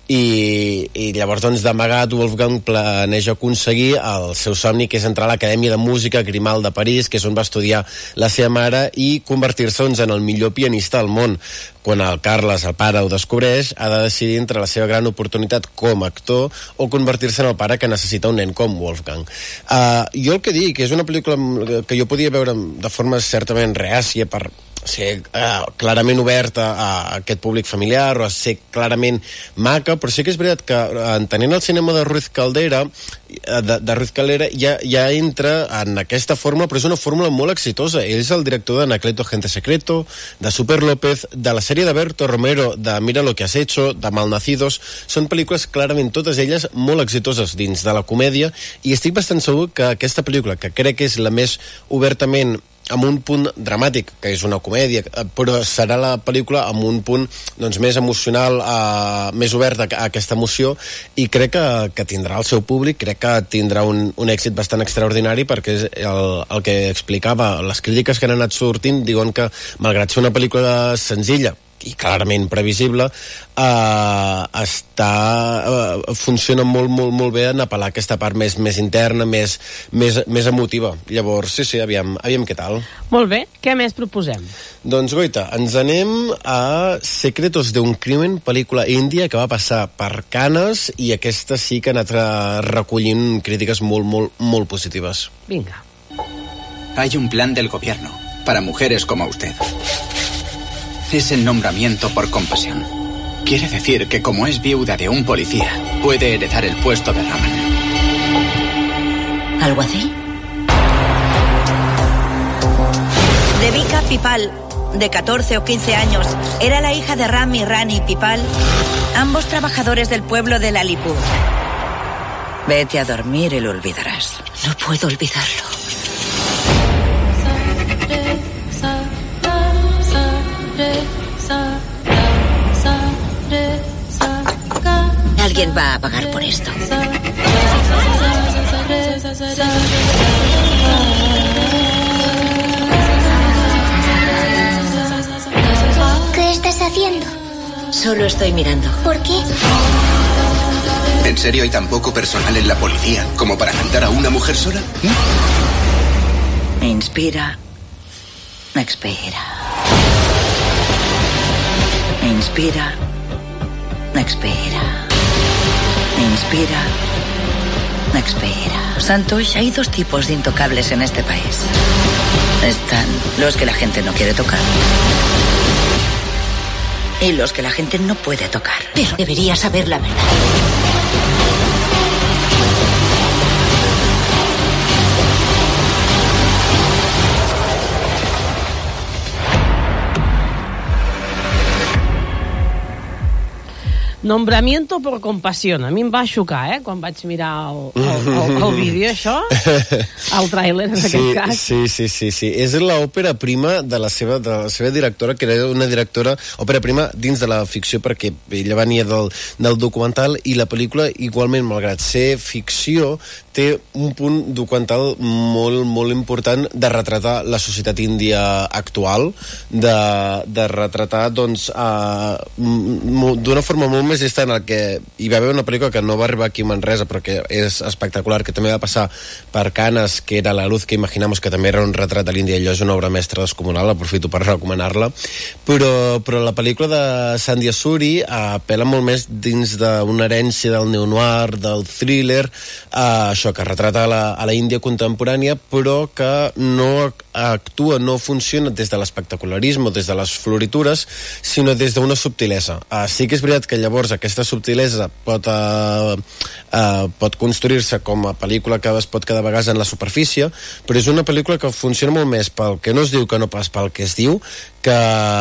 i llavors doncs d'amagat Wolfgang planeja aconseguir el seu somni, que és entrar a l'Acadèmia de Música Grimal de París, que és on va estudiar la seva mare, i convertir-se doncs, en el millor pianista del món. Quan el Carles, el pare, ho descobreix, ha de decidir entre la seva gran oportunitat com a actor o convertir-se en el pare que necessita un nen com Wolfgang. Jo el que dic, que és una pel·lícula que jo podia veure de forma certament reàcia per ser clarament oberta a aquest públic familiar o a ser clarament maca, però sí que és veritat que entenent el cinema de Ruiz Caldera ja entra en aquesta fórmula, però és una fórmula molt exitosa. Ell és el director de Anacleto Agente Secreto, de Super López, de la sèrie de Berto Romero, de Mira lo que has hecho, de Malnacidos. Són pel·lícules clarament totes elles molt exitoses dins de la comèdia, i estic bastant segur que aquesta pel·lícula, que crec que és la més obertament amb un punt dramàtic, que és una comèdia, però serà la pel·lícula amb un punt doncs, més emocional, més obert a aquesta emoció, i crec que tindrà el seu públic, crec que tindrà un èxit bastant extraordinari, perquè és el que explicava, les crítiques que han anat sortint diuen que, malgrat ser una pel·lícula senzilla i clarament previsible, funciona molt bé en apel·lar aquesta part més interna, més emotiva. Llavors, sí, aviam què tal. Molt bé, què més proposem? Doncs, Goita, ens anem a Secretos de un crimen, pel·lícula índia que va passar per Cannes, i aquesta sí que ha anat recollint crítiques molt positives. Vinga. Hay un plan del gobierno para mujeres como usted. Es el nombramiento por compasión. Quiere decir que como es viuda de un policía, puede heredar el puesto de Raman. ¿Alguacil? Devika Pipal, de 14 o 15 años, era la hija de Ram y Rani Pipal, ambos trabajadores del pueblo de Lalipur. Vete a dormir y lo olvidarás. No puedo olvidarlo. Alguien va a pagar por esto. ¿Qué estás haciendo? Solo estoy mirando. ¿Por qué? ¿En serio hay tan poco personal en la policía como para mandar a una mujer sola? Inspira. Expira. Inspira. Expira. Inspira. Expira. Santosh, hay dos tipos de intocables en este país. Están los que la gente no quiere tocar y los que la gente no puede tocar. Pero deberías saber la verdad. Nombramiento por compasión. A mi em va xocar, quan vaig mirar el vídeo, això. El tràiler, en aquest cas. Sí. És l'òpera prima de la seva directora, que era una directora òpera prima dins de la ficció, perquè ella venia del documental, i la pel·lícula, igualment, malgrat ser ficció, té un punt documental molt important de retratar la societat índia actual, de retratar, doncs, d'una forma molt més distant, el que hi va haver una pel·lícula que no va arribar aquí a Manresa, però que és espectacular, que també va passar per Cannes, que era La luz que imaginamos, que també era un retrat de l'Índia, i allò és una obra mestra descomunal, aprofito per recomanar-la, però la pel·lícula de Sandhya Suri apela molt més dins d'una herència del neo-noir, del thriller, això, que retrata a la Índia contemporània, però que no actua, no funciona des de l'espectacularisme o des de les floritures, sinó des d'una subtilesa. Sí que és veritat que llavors aquesta subtilesa pot construir-se com a pel·lícula que es pot quedar a vegades en la superfície, però és una pel·lícula que funciona molt més pel que no es diu que no pas pel que es diu, que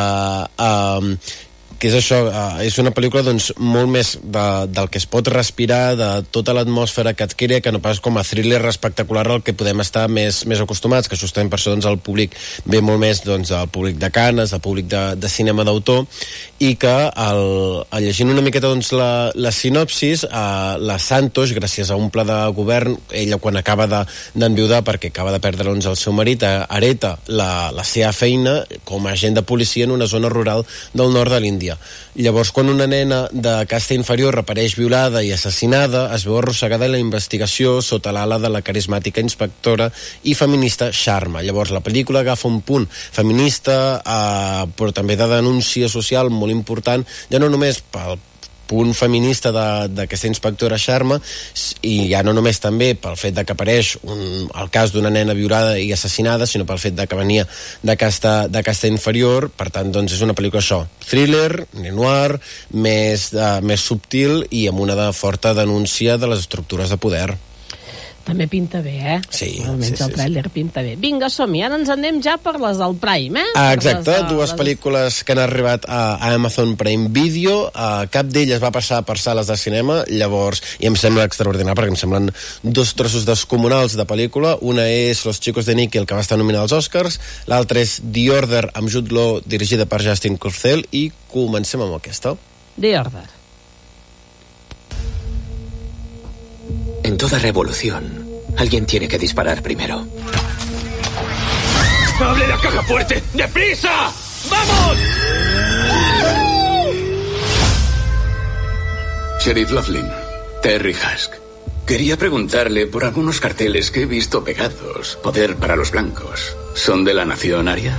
és això, és una pel·lícula doncs, molt més del que es pot respirar, de tota l'atmosfera que adquiere, que no pas com a thriller espectacular al que podem estar més acostumats, que justament per això doncs, el públic ve molt més doncs, el públic de Cannes, el públic de cinema d'autor, i que llegint una miqueta doncs, la sinopsis, la Santosh, gràcies a un pla de govern, ella quan acaba d'enviudar perquè acaba de perdre doncs, el seu marit, hereta la seva feina com a agent de policia en una zona rural del nord de l'Índia. comèdia. Llavors, quan una nena de casta inferior apareix violada i assassinada, es veu arrossegada en la investigació sota l'ala de la carismàtica inspectora i feminista Sharma. Llavors, la pel·lícula agafa un punt feminista, però també de denúncia social molt important, ja no només pel punt feminista d'aquesta inspectora Sharma, i ja no només també pel fet de que apareix el cas d'una nena violada i assassinada, sinó pel fet de que venia de casta inferior. Per tant, doncs és una pel·lícula això, thriller, noir, més subtil i amb una forta denúncia de les estructures de poder. També pinta bé, Sí. Almenys el tràiler pinta bé. Vinga, som-hi, ara ens anem ja per les del Prime, Exacte, dues pel·lícules que han arribat a Amazon Prime Video. Cap d'elles va passar per sales de cinema, llavors, i em sembla extraordinari perquè em semblen dos trossos descomunals de pel·lícula. Una és Los chicos de Níquel, que va estar nominada als Oscars, l'altra és The Order, amb Jude Law, dirigida per Justin Kurzel, i comencem amb aquesta. The Order. En toda revolución, alguien tiene que disparar primero. ¡Abre la caja fuerte! ¡Deprisa! ¡Vamos! Sheriff Laughlin, Terry Husk. Quería preguntarle por algunos carteles que he visto pegados. Poder para los blancos. ¿Son de la nación aria?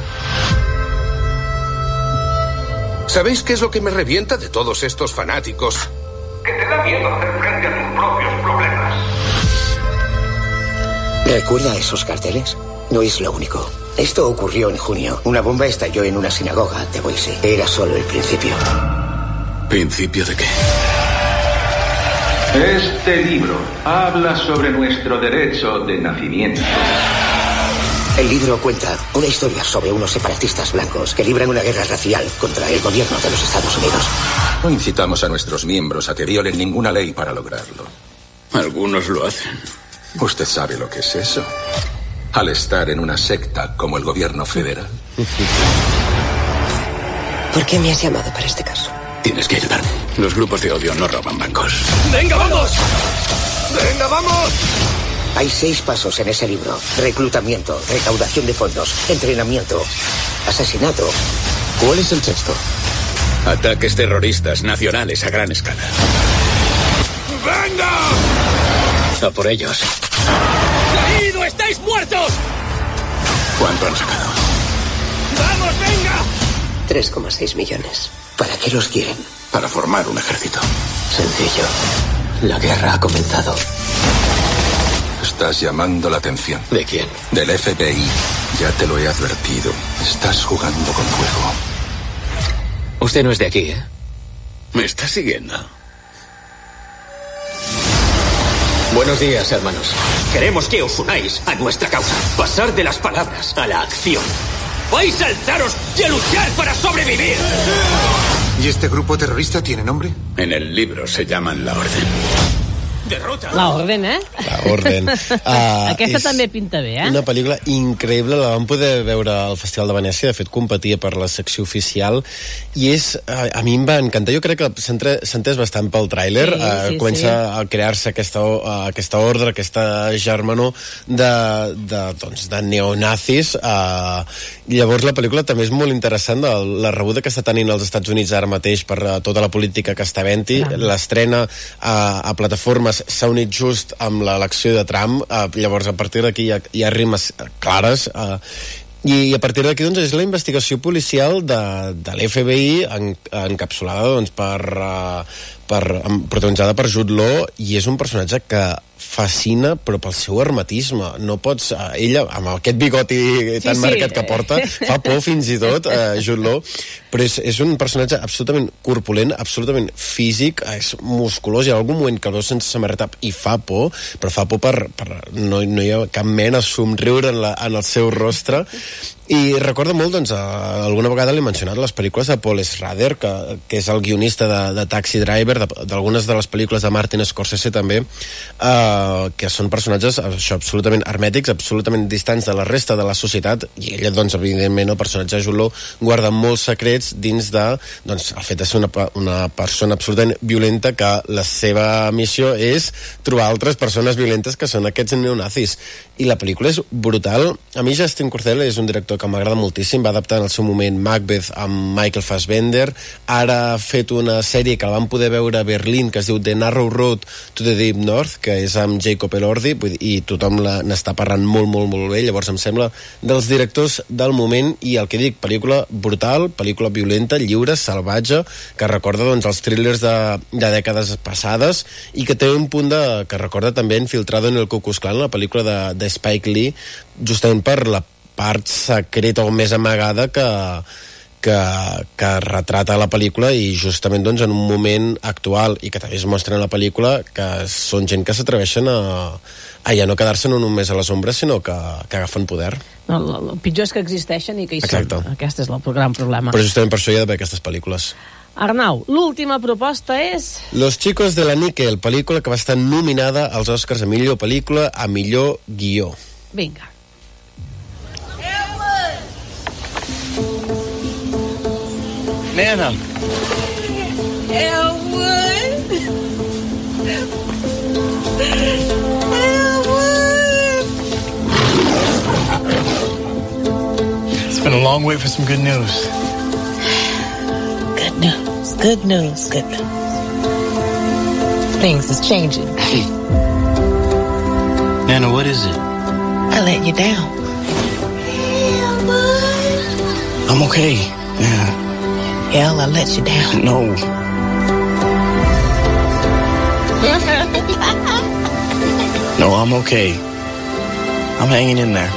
¿Sabéis qué es lo que me revienta de todos estos fanáticos? Que te da miedo hacer frente a tus propios problemas. ¿Recuerda esos carteles? No es lo único. Esto ocurrió en junio. Una bomba estalló en una sinagoga de Boise. Era solo el principio. ¿Principio de qué? Este libro habla sobre nuestro derecho de nacimiento. El libro cuenta una historia sobre unos separatistas blancos que libran una guerra racial contra el gobierno de los Estados Unidos. No incitamos a nuestros miembros a que violen ninguna ley para lograrlo. Algunos lo hacen. ¿Usted sabe lo que es eso? Al estar en una secta como el gobierno federal. ¿Por qué me has llamado para este caso? Tienes que ayudarme. Los grupos de odio no roban bancos. ¡Venga, vamos! ¡Venga, vamos! Hay 6 pasos en ese libro. Reclutamiento, recaudación de fondos, entrenamiento, asesinato. ¿Cuál es el sexto? Ataques terroristas nacionales a gran escala. ¡Venga! A por ellos. ¡Caído! ¡Estáis muertos! ¿Cuánto han sacado? ¡Vamos, venga! 3,6 millones. ¿Para qué los quieren? Para formar un ejército. Sencillo. La guerra ha comenzado. Estás llamando la atención. ¿De quién? Del FBI. Ya te lo he advertido. Estás jugando con fuego. Usted no es de aquí, ¿eh? ¿Me está siguiendo? Buenos días, hermanos. Queremos que os unáis a nuestra causa. Pasar de las palabras a la acción. ¡Vais a alzaros y a luchar para sobrevivir! ¿Y este grupo terrorista tiene nombre? En el libro se llaman La Orden. Derrota. La Orden, La Orden. Aquesta també pinta bé, Una pel·lícula increïble, la vam poder veure al Festival de Venècia, de fet competia per la secció oficial, i és, a mi em va encantar, jo crec que s'ha entès bastant pel tràiler, comença a crear-se aquesta ordre, aquesta germanor de neonazis, llavors la pel·lícula també és molt interessant, la rebuda que està tenint als Estats Units ara mateix per tota la política que està havent-hi, l'estrena a plataformes s'ha unit just amb l'elecció de Trump, llavors a partir d'aquí hi ha rimes clares, i a partir d'aquí doncs, és la investigació policial de l'FBI encapsulada doncs, protagonitzada per Jude Law, i és un personatge que fascina, però pel seu hermetisme. No pots... ella, amb aquest bigoti tan marcat que porta, fa por fins i tot, Jude Law, però és un personatge absolutament corpulent, absolutament físic, és musculós, hi ha algun moment que el veus sense samarreta i fa por, però fa por no hi ha cap mena somriure en el seu rostre. I recorda molt, doncs, alguna vegada l'he mencionat, les pel·lícules de Paul Schrader, que és el guionista de Taxi Driver, d'algunes de les pel·lícules de Martin Scorsese també, que són personatges absolutament hermètics, absolutament distants de la resta de la societat, i ella, doncs, evidentment, el personatge de Jude Law guarda molts secrets dins de, doncs, el fet de ser una persona absolutament violenta, que la seva missió és trobar altres persones violentes que són aquests neonazis. I la pel·lícula és brutal. A mi Justin Kurzel és un director que m'agrada moltíssim. Va adaptar en el seu moment Macbeth amb Michael Fassbender. Ara ha fet una sèrie que la vam poder veure a Berlín, que es diu The Narrow Road to the Deep North, que és amb Jacob Elordi, i tothom n'està parlant molt, molt, molt bé. Llavors em sembla dels directors del moment, i el que dic, pel·lícula brutal, pel·lícula violenta, lliure, salvatge, que recorda doncs els thrillers de dècades passades, i que té un punt que recorda també Infiltrado en el Ku Klux Klan, la pel·lícula de Spike Lee, justament per la part secreta o més amagada que retrata la pel·lícula, i justament doncs, en un moment actual, i que també es mostra en la pel·lícula, que són gent que s'atreveixen a ja no quedar-se no només a les ombres, sinó que agafen poder. No, el pitjor és que existeixen i que hi Exacte. són. Aquest és el gran problema. Però justament per això hi ha d'haver aquestes pel·lícules. Arnau, l'última proposta és... Los chicos de la Níquel, pel·lícula que va estar nominada als Oscars a millor pel·lícula, a millor guió. Vinga. Nana. Elwood. It's been a long wait for some good news. Good news, good news, good news. Things is changing. Nana, what is it? I let you down. I'm okay. Yeah. Hell, I let you down. No. No, I'm okay. I'm hanging in there.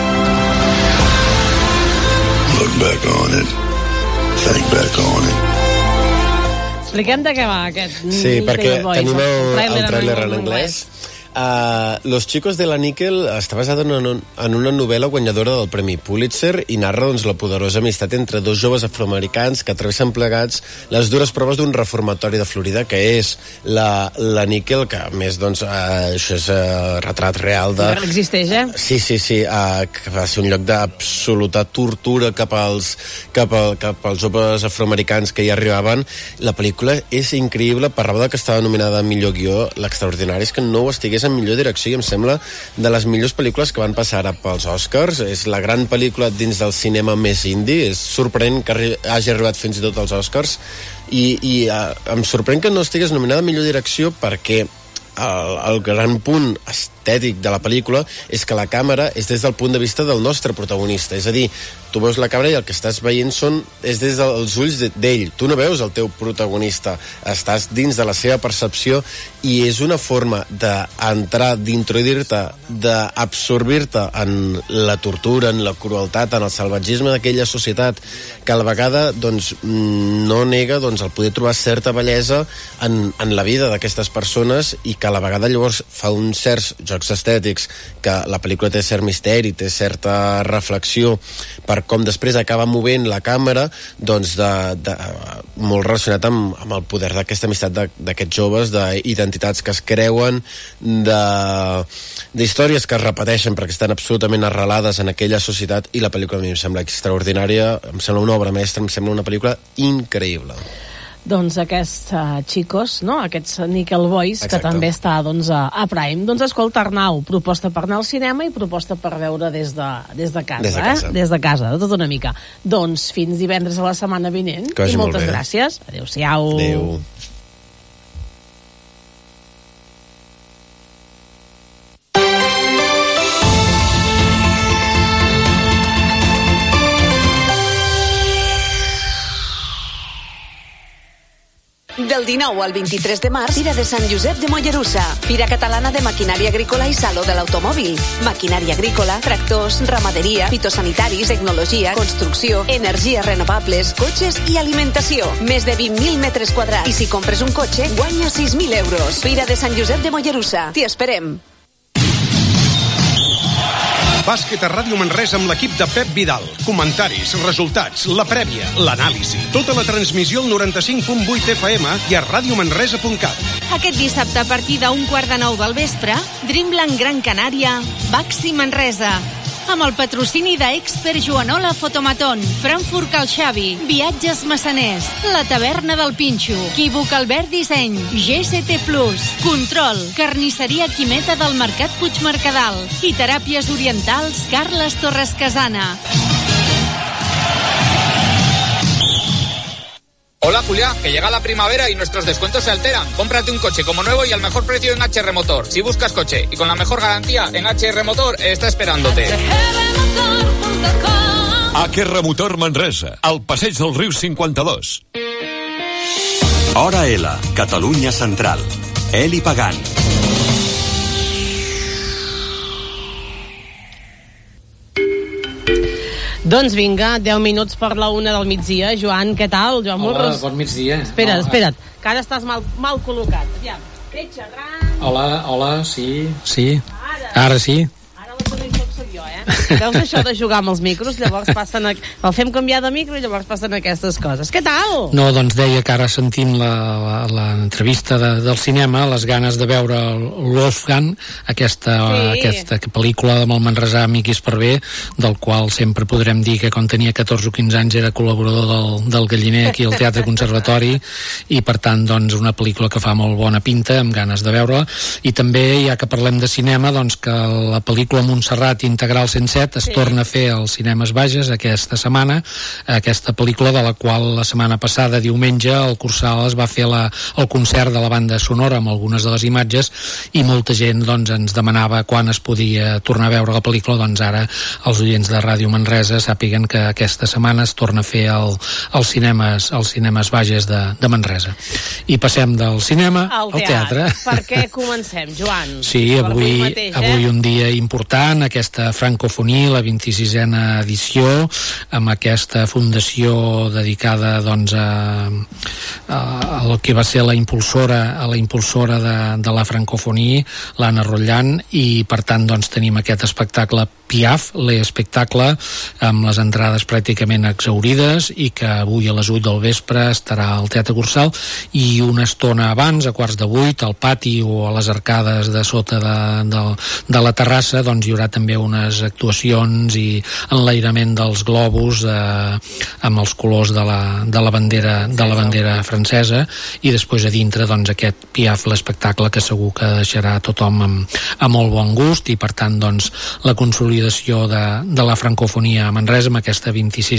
Look back on it. Think back on it. Expliquem de què va aquest Sí, perquè tenim el tràiler en anglès. Los chicos de la Níquel està basada en una novel·la guanyadora del Premi Pulitzer i narra doncs, la poderosa amistat entre dos joves afroamericans que travessen plegats les dures proves d'un reformatori de Florida, que és la Níquel, que a més doncs, això és retrat real de... Existeix, eh? Sí, que va ser un lloc d'absoluta tortura cap als joves afroamericans que hi arribaven. La pel·lícula és increïble, per raó que estava nominada a millor guió. L'extraordinari és que no ho estigués en millor direcció, i em sembla de les millors pel·lícules que van passar ara pels Oscars. És la gran pel·lícula dins del cinema més indie. És sorprenent que hagi arribat fins i tot als Oscars, i em sorprèn que no estigués nominada a millor direcció, perquè el gran punt estètic de la pel·lícula és que la càmera és des del punt de vista del nostre protagonista. És a dir, tu veus la càmera i el que estàs veient és des dels ulls d'ell. Tu no veus el teu protagonista, estàs dins de la seva percepció, i és una forma d'entrar, d'introduir-te, d'absorbir-te en la tortura, en la crueltat, en el salvatgisme d'aquella societat, que a la vegada doncs, no nega doncs, el poder trobar certa bellesa en la vida d'aquestes persones, i que a la vegada llavors fa uns certs jocs estètics, que la pel·lícula té cert misteri, té certa reflexió per com després acaba movent la càmera, doncs molt relacionat amb el poder d'aquesta amistat d'aquests joves, d'identitats que es creuen, d'històries que es repeteixen perquè estan absolutament arrelades en aquella societat, i la pel·lícula a mi em sembla extraordinària, em sembla una obra mestra, em sembla una pel·lícula increïble. Doncs aquests xicos, no? Aquests Nickel Boys, exacte, que també està doncs, a Prime. Doncs escolta, Arnau, proposta per anar al cinema i proposta per veure des de casa. Des de casa, de tot una mica. Doncs fins divendres a la setmana vinent. I moltes gràcies. Adéu-siau. Adéu. Del 19 al 23 de març, Fira de Sant Josep de Mollerussa, Fira Catalana de Maquinària Agrícola i Saló de l'Automòbil. Maquinària agrícola, tractors, ramaderia, fitosanitaris, tecnologia, construcció, energies renovables, cotxes i alimentació. Més de 20.000 metres quadrats. I si compres un cotxe, guanya 6.000 euros. Fira de Sant Josep de Mollerussa. T'hi esperem. Bàsquet a Ràdio Manresa amb l'equip de Pep Vidal. Comentaris, resultats, la prèvia, l'anàlisi. Tota la transmissió al 95.8 FM i a radiomanresa.cat. Aquest dissabte a partir d'15:45 del vespre, Dreamland Gran Canària, Baxi Manresa. Amb el patrocini d'Expert Joanola Fotomaton, Frankfurt Cal Xavi, Viatges Massaners, La Taverna del Pinxo, Equívoc Albert Disseny, GCT Plus, Control, Carnisseria Quimeta del Mercat Puigmercadal i Teràpies Orientals Carles Torres Casana. Hola, Julián, que llega la primavera y nuestros descuentos se alteran. Cómprate un coche como nuevo y al mejor precio en HR Motor. Si buscas coche y con la mejor garantía, en HR Motor está esperándote. HR Motor Manresa, al passeig del Riu 52. Hora L, Catalunya Central. Eli Pagant. Doncs vinga, 10 minuts per la 1 del migdia. Joan, què tal? Joan Morros. Hola, bon migdia. Espera't, que ara estàs mal col·locat. Aviam, ets xerrant. Hola, sí. Ara sí. Ara la que no soc jo, Veus això de jugar amb els micros? Llavors passen... El fem canviar de micro i llavors passen aquestes coses. Què tal? No, doncs deia que ara sentim l'entrevista del cinema, les ganes de veure l'Wolfgang, aquesta pel·lícula amb el manresà Miqui Esparvé, del qual sempre podrem dir que quan tenia 14 o 15 anys era col·laborador del Galliner aquí al Teatre Conservatori, i per tant, doncs, una pel·lícula que fa molt bona pinta, amb ganes de veure-la. I també, ja que parlem de cinema, doncs que la pel·lícula Montserrat Integral 107 es torna a fer als cinemes Bages aquesta setmana, aquesta pel·lícula de la qual la setmana passada, diumenge, el Cursal es va fer el concert de la banda sonora amb algunes de les imatges, i molta gent doncs, ens demanava quan es podia tornar a veure la pel·lícula. Doncs ara els oients de Ràdio Manresa sàpiguen que aquesta setmana es torna a fer als cinemes Bages de Manresa. I passem del cinema al teatre. Per què comencem, Joan? Sí, avui un dia important, aquesta francofonia, la 26a edició, amb aquesta fundació dedicada doncs, a el que va ser la impulsora de la francofonia, l'Anna Rotllant, i per tant doncs, tenim aquest espectacle Piaf, l'espectacle, amb les entrades pràcticament exhaurides, i que avui a les 8 del vespre estarà al Teatre Cursal, i una estona abans, a 7:15, al pati o a les arcades de sota de la terrassa, doncs hi haurà també unes actuacions i enlairament dels globus amb els colors de la bandera francesa, i després a dintre doncs, aquest Piaf, l'espectacle, que segur que deixarà tothom amb molt bon gust, i per tant doncs, la consolidació de la francofonia a Manresa amb aquesta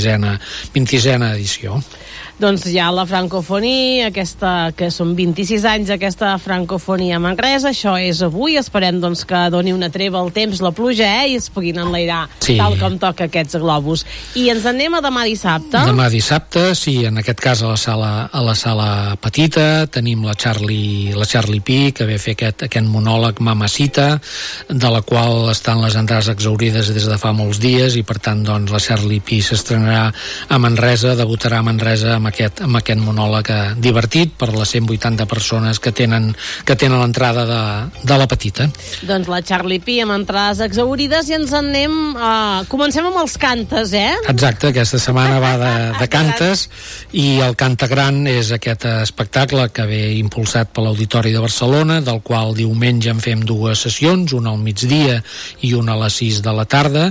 26a edició. Doncs ja la francofonia, aquesta que són 26 anys, aquesta francofonia a Manresa, això és avui. Esperem doncs, que doni una treva al temps, la pluja, i es puguin enlairar tal com toca aquests globus. I ens anem a demà dissabte. Demà dissabte, sí, en aquest cas a la sala petita tenim la Charlie Pi, que ve a fer aquest monòleg Mamacita, de la qual estan les entrades exhaurides des de fa molts dies, i per tant doncs, la Charlie Pi s'estrenarà a Manresa, debutarà a Manresa amb aquest monòleg divertit per les 180 persones que tenen l'entrada de la petita. Doncs la Charlie Pi amb entrades exhaurides, i ens anem comencem amb els cantes, Exacte, aquesta setmana va de cantes, i el Canta Gran és aquest espectacle que ve impulsat per l'Auditori de Barcelona, del qual diumenge en fem 2 sessions, una al migdia i una a les 6 de la tarda,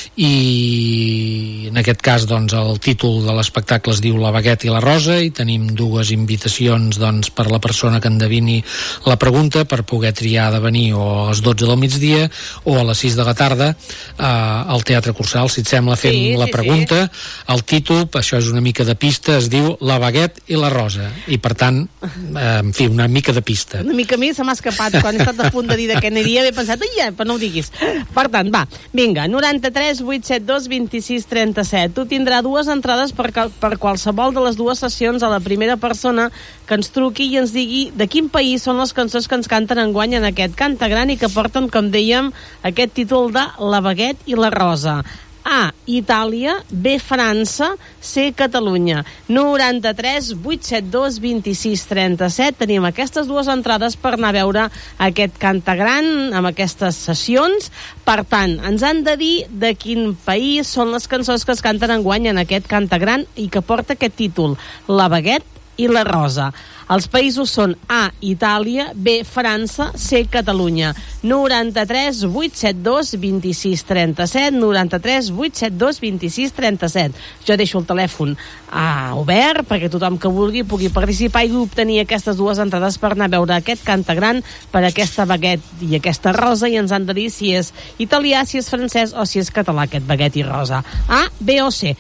i en aquest cas doncs, el títol de l'espectacle es diu La Baguette i la Rosa, i tenim 2 invitacions doncs, per la persona que endevini la pregunta, per poder triar de venir o a les 12 del migdia o a les 6 de la tarda al Teatre Cursal. Si et sembla, fem la pregunta. El títol, això és una mica de pista, es diu La Baguette i la Rosa, i per tant, en fi, una mica de pista. Una mica a mi se m'ha escapat, quan he estat a punt de dir de què aniria, he pensat, però no ho diguis. Per tant, va, vinga, 93 872 26 37. Tu tindrà 2 entrades per qualsevol de les 2 sessions, a la primera persona que ens truqui i ens digui de quin país són les cançons que ens canten enguany en aquest Canta Gran, i que porten, com dèiem, aquest títol de La Baguette i la Rosa. A, Itàlia, B, França, C, Catalunya. 93 872 26 37. Tenim aquestes 2 entrades per anar a veure aquest Canta Gran amb aquestes sessions. Per tant, ens han de dir de quin país són les cançons que es canten enguany en aquest Canta Gran i que porta aquest títol, La Baguette i la Rosa. Els països són A, Itàlia, B, França, C, Catalunya. 93 872 26 37, 93 872 26 37. Jo deixo el telèfon obert perquè tothom que vulgui pugui participar i obtenir aquestes dues entrades per anar a veure aquest Cantagran, per aquesta baguet i aquesta rosa, i ens han de dir si és italià, si és francès o si és català aquest baguet i rosa. A, B o C.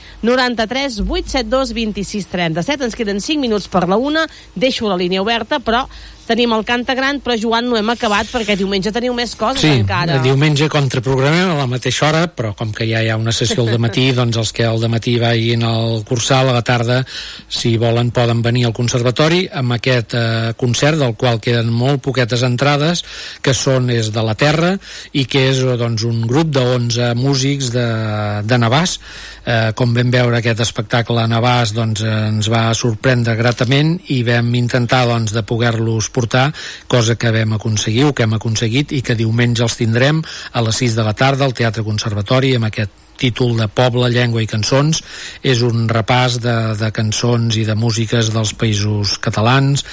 93 872 26 37. Ens queden 5 minuts per la 1. Deixo la línia oberta, però tenim el Cantagran, però Joan no hem acabat perquè diumenge teniu més coses encara. Sí, diumenge contraprogramem a la mateixa hora, però com que ja hi ha una sessió al dematí, doncs els que al dematí vagin al Cursal, a la tarda, si volen, poden venir al Conservatori amb aquest concert, del qual queden molt poquetes entrades, que és de la Terra, i que és doncs, un grup de 11 músics de Navàs. Com vam veure aquest espectacle a Navàs, doncs ens va sorprendre gratament i vam intentar doncs, de poder-los portar, cosa que vam aconseguir, o que hem aconseguit, i que diumenge els tindrem a les 6 de la tarda al Teatre Conservatori amb aquest títol de Poble, Llengua i Cançons. És un repàs de cançons i de músiques dels països catalans,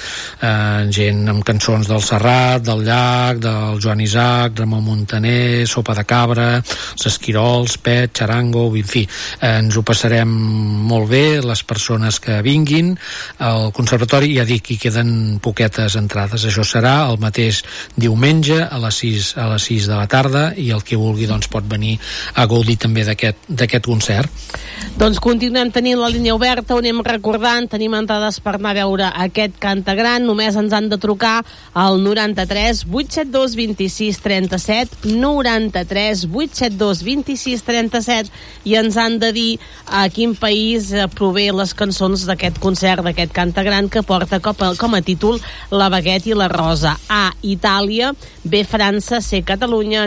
gent amb cançons del Serrat, del Llach, del Joan Isaac, Ramon Muntaner, Sopa de Cabra, els Esquirols, Pet, Charango, en fi, ens ho passarem molt bé, les persones que vinguin al Conservatori. Ja dic, hi queden poquetes entrades. Això serà el mateix diumenge a les 6 de la tarda, i el que vulgui doncs, pot venir a gaudir també d'aquest concert. Doncs continuem tenint la línia oberta, on anem recordant, tenim entrades per anar a veure aquest Cantagran. Només ens han de trucar al 93 872 26 37, 93 872 26 37, i ens han de dir a quin país prové les cançons d'aquest concert, d'aquest Cantagran, que porta com a títol La baguet i la rosa. A, Itàlia, B, França, C, Catalunya.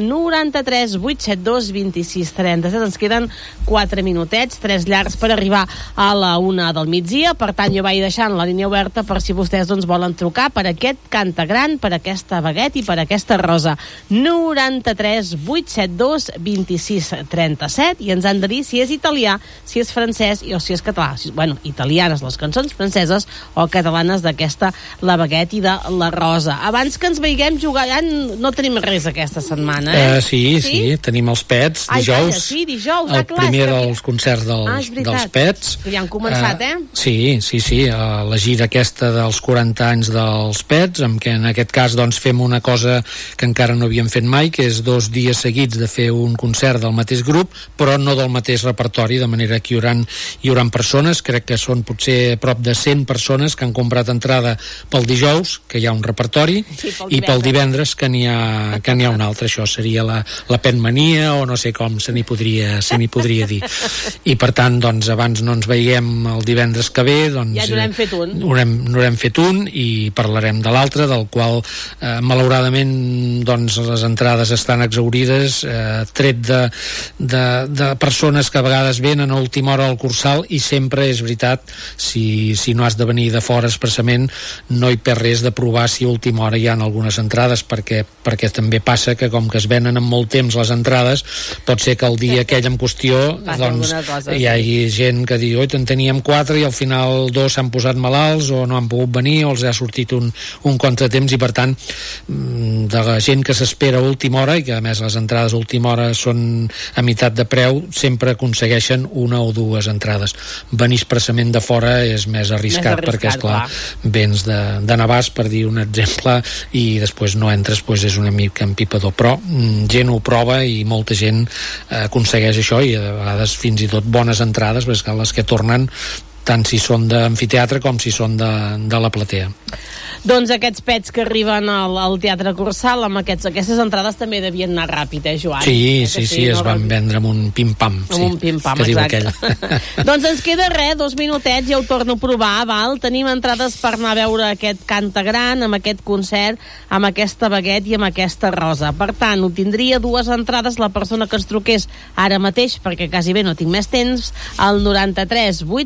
93 872 26 37. Ens queden 4 minutets, 3 llargs per arribar a la 1 del migdia. Per tant, jo vaig deixant la línia oberta per si vostès doncs, volen trucar per aquest Cantagran, per aquesta baguet i per aquesta rosa. 93 872 26 37, i ens han de dir si és italià, si és francès o si és català. Bueno, italianes les cançons, franceses o catalanes d'aquesta La baguet i de la rosa. Abans que ens veiguem jugar, no tenim res aquesta setmana, Sí, tenim els Pets, dijous. Dijous, el primer dels concerts dels Pets. Que ja han començat, Sí, la gira aquesta dels 40 anys dels Pets, amb què en aquest cas doncs, fem una cosa que encara no havíem fet mai, que és 2 dies seguits de fer un concert del mateix grup, però no del mateix repertori, de manera que hi haurà persones, crec que són potser prop de 100 persones que han comprat entrada pel dijous, que hi ha un repertori, i pel divendres que n'hi ha un altre. Això seria la Petmania, o no sé com se n'hi podria dir. I per tant, doncs, abans no ens veiem el divendres que ve, doncs, ja n'haurem fet un. N'haurem fet un i parlarem de l'altre, del qual malauradament doncs, les entrades estan exhaurides, tret de persones que a vegades venen a última hora al Cursal, i sempre és veritat, si no has de venir de fora expressament, no hi perd res de provar si a última hora hi ha algunes entrades, perquè també passa que com que es venen amb molt temps les entrades, pot ser que el dia aquell en qüestió doncs, hi hagi gent que diu en teníem 4 i al final 2 s'han posat malalts o no han pogut venir o els ha sortit un contratemps, i per tant de la gent que s'espera a última hora, i que a més les entrades a última hora són a meitat de preu, sempre aconsegueixen 1 o 2 entrades. Venir expressament de fora és més arriscat perquè esclar, vens de Navàs, per dir un exemple, i després no entres, doncs és una mica empipador, però gent ho prova i molta gent aconsegueix això, i a vegades fins i tot bones entrades, perquè les que tornen tant si són d'amfiteatre com si són de la platea. Doncs aquests Pets que arriben al Teatre Cursal, amb aquestes entrades també devien anar ràpid, Joan? Sí, es van vendre amb un pim-pam. Amb un pim-pam, exacte. Doncs ens queda 2 minutets, ja ho torno a provar, val? Tenim entrades per anar a veure aquest Cantagran, amb aquest concert, amb aquesta baguet i amb aquesta rosa. Per tant, obtindria 2 entrades la persona que ens truqués ara mateix, perquè quasi bé no tinc més temps, al 93 872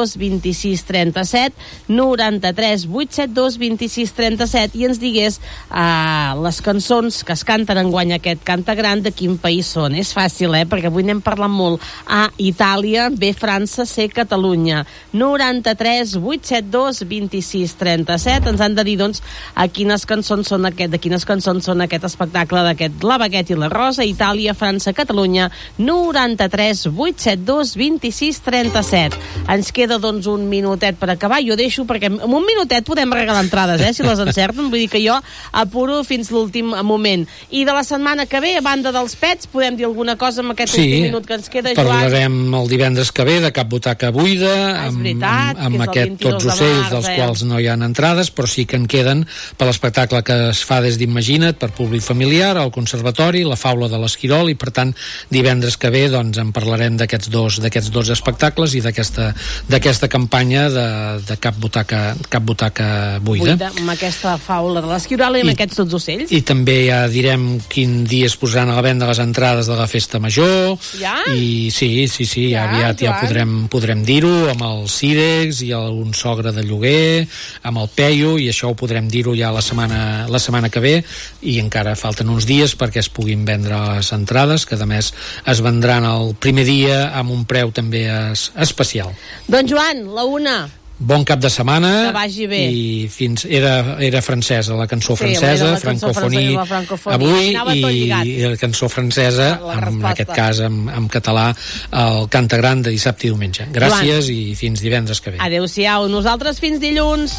872 26 37, 93 872 26 37, i ens digués les cançons que es canten enguany aquest Canta Gran de quin país són. És fàcil, perquè avui n'hem parlat molt. A, Itàlia, B, França, C, Catalunya. 93 872 26 37. Ens han de dir, doncs, de quines cançons són aquest espectacle d'aquest La Baguette i la Rosa. Itàlia, França, Catalunya. 93 872 26 37. Ens queda, doncs, un minutet per acabar. Jo deixo, perquè en un minutet podem regalar entrades, si les encerten. Vull dir que jo apuro fins l'últim moment. I de la setmana que ve, a banda dels pets, podem dir alguna cosa amb aquest últim minut que ens queda, Joan? Parlarem el divendres que ve de Cap Butaca Buida, amb aquest Tots ocells, dels quals no hi ha entrades, però sí que en queden per l'espectacle que es fa des d'Imagina't, per públic familiar, al Conservatori, la Faula de l'Esquirol, i per tant, divendres que ve doncs en parlarem d'aquests dos espectacles i d'aquesta campanya de Cap Butaca Buida. Amb aquesta Faula de l'Esquirol i amb aquests Tots ocells. I també ja direm quin dia es posaran a la venda les entrades de la Festa Major. Ja? I sí, aviat ja podrem dir-ho, amb el Cirex i un sogre de lloguer, amb el Peyu, i això ho podrem dir-ho ja la setmana que ve, i encara falten uns dies perquè es puguin vendre les entrades, que a més es vendran el primer dia amb un preu també especial. Doncs Joan, la una. Bon cap de setmana. Que vagi bé. I fins era francesa, la cançó francesa, Francofonie avui, i la cançó francesa, en aquest cas en català, el Canta Gran de dissabte i diumenge. Gràcies, Joan. I fins divendres que ve. Adéu-siau, nosaltres fins dilluns.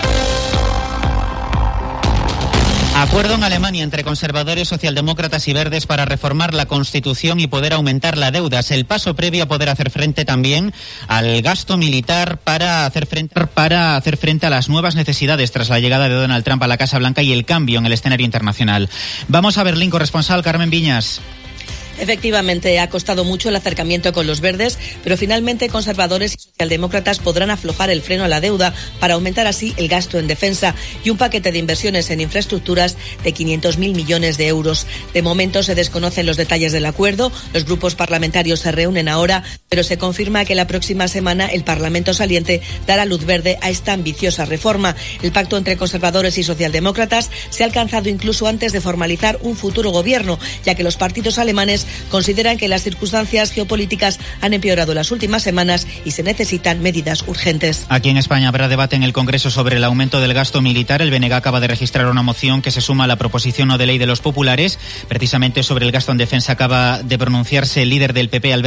Acuerdo en Alemania entre conservadores, socialdemócratas y verdes para reformar la Constitución y poder aumentar la deuda. Es el paso previo a poder hacer frente también al gasto militar para hacer frente a las nuevas necesidades tras la llegada de Donald Trump a la Casa Blanca y el cambio en el escenario internacional. Vamos a Berlín, corresponsal Carmen Viñas. Efectivamente, ha costado mucho el acercamiento con los verdes, pero finalmente conservadores y socialdemócratas podrán aflojar el freno a la deuda para aumentar así el gasto en defensa y un paquete de inversiones en infraestructuras de 500.000 millones de euros. De momento se desconocen los detalles del acuerdo, los grupos parlamentarios se reúnen ahora, pero se confirma que la próxima semana el Parlamento saliente dará luz verde a esta ambiciosa reforma. El pacto entre conservadores y socialdemócratas se ha alcanzado incluso antes de formalizar un futuro gobierno, ya que los partidos alemanes consideran que las circunstancias geopolíticas han empeorado en las últimas semanas y se necesitan medidas urgentes. Aquí en España habrá debate en el Congreso sobre el aumento del gasto militar. El BNG acaba de registrar una moción que se suma a la proposición no de ley de los populares. Precisamente sobre el gasto en defensa acaba de pronunciarse el líder del PP, Alberto